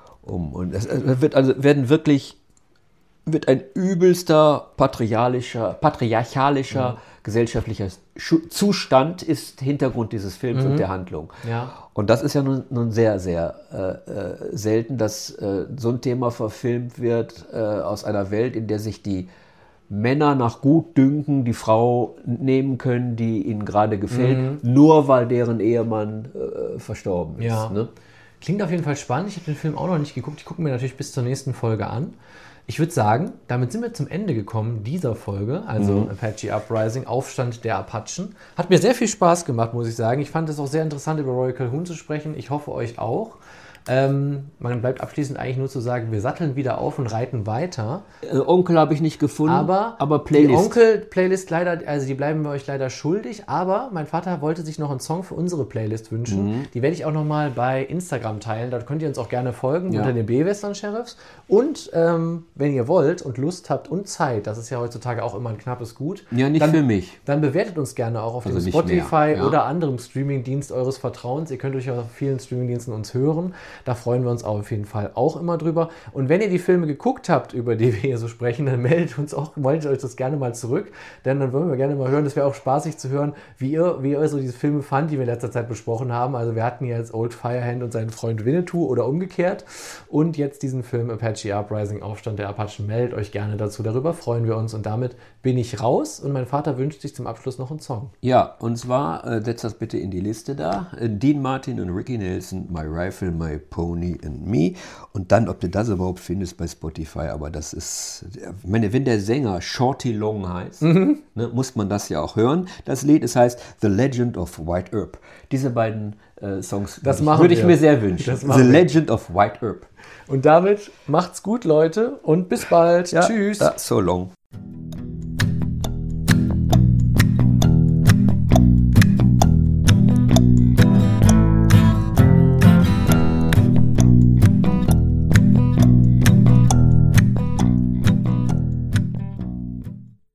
um und es, es wird also werden wirklich wird ein übelster patriarchalischer, patriarchalischer gesellschaftlicher Schu- Zustand ist Hintergrund dieses Films und der Handlung. Ja. Und das ist ja nun, nun sehr, sehr äh, äh, selten, dass äh, so ein Thema verfilmt wird äh, aus einer Welt, in der sich die Männer nach Gutdünken die Frau nehmen können, die ihnen gerade gefällt, nur weil deren Ehemann äh, verstorben ist. Ja. Ne? Klingt auf jeden Fall spannend. Ich habe den Film auch noch nicht geguckt. Ich gucke mir natürlich bis zur nächsten Folge an. Ich würde sagen, damit sind wir zum Ende gekommen dieser Folge, also Mhm. Apache Uprising, Aufstand der Apachen. Hat mir sehr viel Spaß gemacht, muss ich sagen. Ich fand es auch sehr interessant, über Rory Calhoun zu sprechen. Ich hoffe, euch auch. Ähm, man bleibt abschließend eigentlich nur zu sagen, wir satteln wieder auf und reiten weiter. Äh, Onkel habe ich nicht gefunden, Aber, aber die Playlist. Onkel-Playlist leider, also die bleiben wir euch leider schuldig. Aber mein Vater wollte sich noch einen Song für unsere Playlist wünschen. Mhm. Die werde ich auch nochmal bei Instagram teilen. Da könnt ihr uns auch gerne folgen Ja. unter den B-Western-Sheriffs. Und ähm, wenn ihr wollt und Lust habt und Zeit, das ist ja heutzutage auch immer ein knappes Gut, Ja, nicht dann, für mich. dann bewertet uns gerne auch auf Also dem nicht Spotify mehr, ja. oder anderem Streamingdienst eures Vertrauens. Ihr könnt euch auf vielen Streamingdiensten uns hören. Da freuen wir uns auf jeden Fall auch immer drüber. Und wenn ihr die Filme geguckt habt, über die wir hier so sprechen, dann meldet uns auch, meldet euch das gerne mal zurück. Denn dann wollen wir gerne mal hören. Das wäre auch spaßig zu hören, wie ihr, wie ihr so diese Filme fand, die wir in letzter Zeit besprochen haben. Also wir hatten ja jetzt Old Firehand und seinen Freund Winnetou oder umgekehrt. Und jetzt diesen Film Apache Uprising, Aufstand der Apachen. Meldet euch gerne dazu. Darüber freuen wir uns. Und damit bin ich raus. Und mein Vater wünscht sich zum Abschluss noch einen Song. Ja, und zwar, äh, setzt das bitte in die Liste da. Äh, Dean Martin und Ricky Nelson, My Rifle, My Pony and Me. Und dann, ob du das überhaupt findest bei Spotify, aber das ist, ich meine, wenn der Sänger Shorty Long heißt, mhm. ne, muss man das ja auch hören. Das Lied, es heißt The Legend of White Earp. Diese beiden äh, Songs das würde ich, würd ich mir sehr wünschen. The Legend wir. of White Earp. Und damit macht's gut, Leute, und bis bald. Ja, Tschüss. Ja, so long.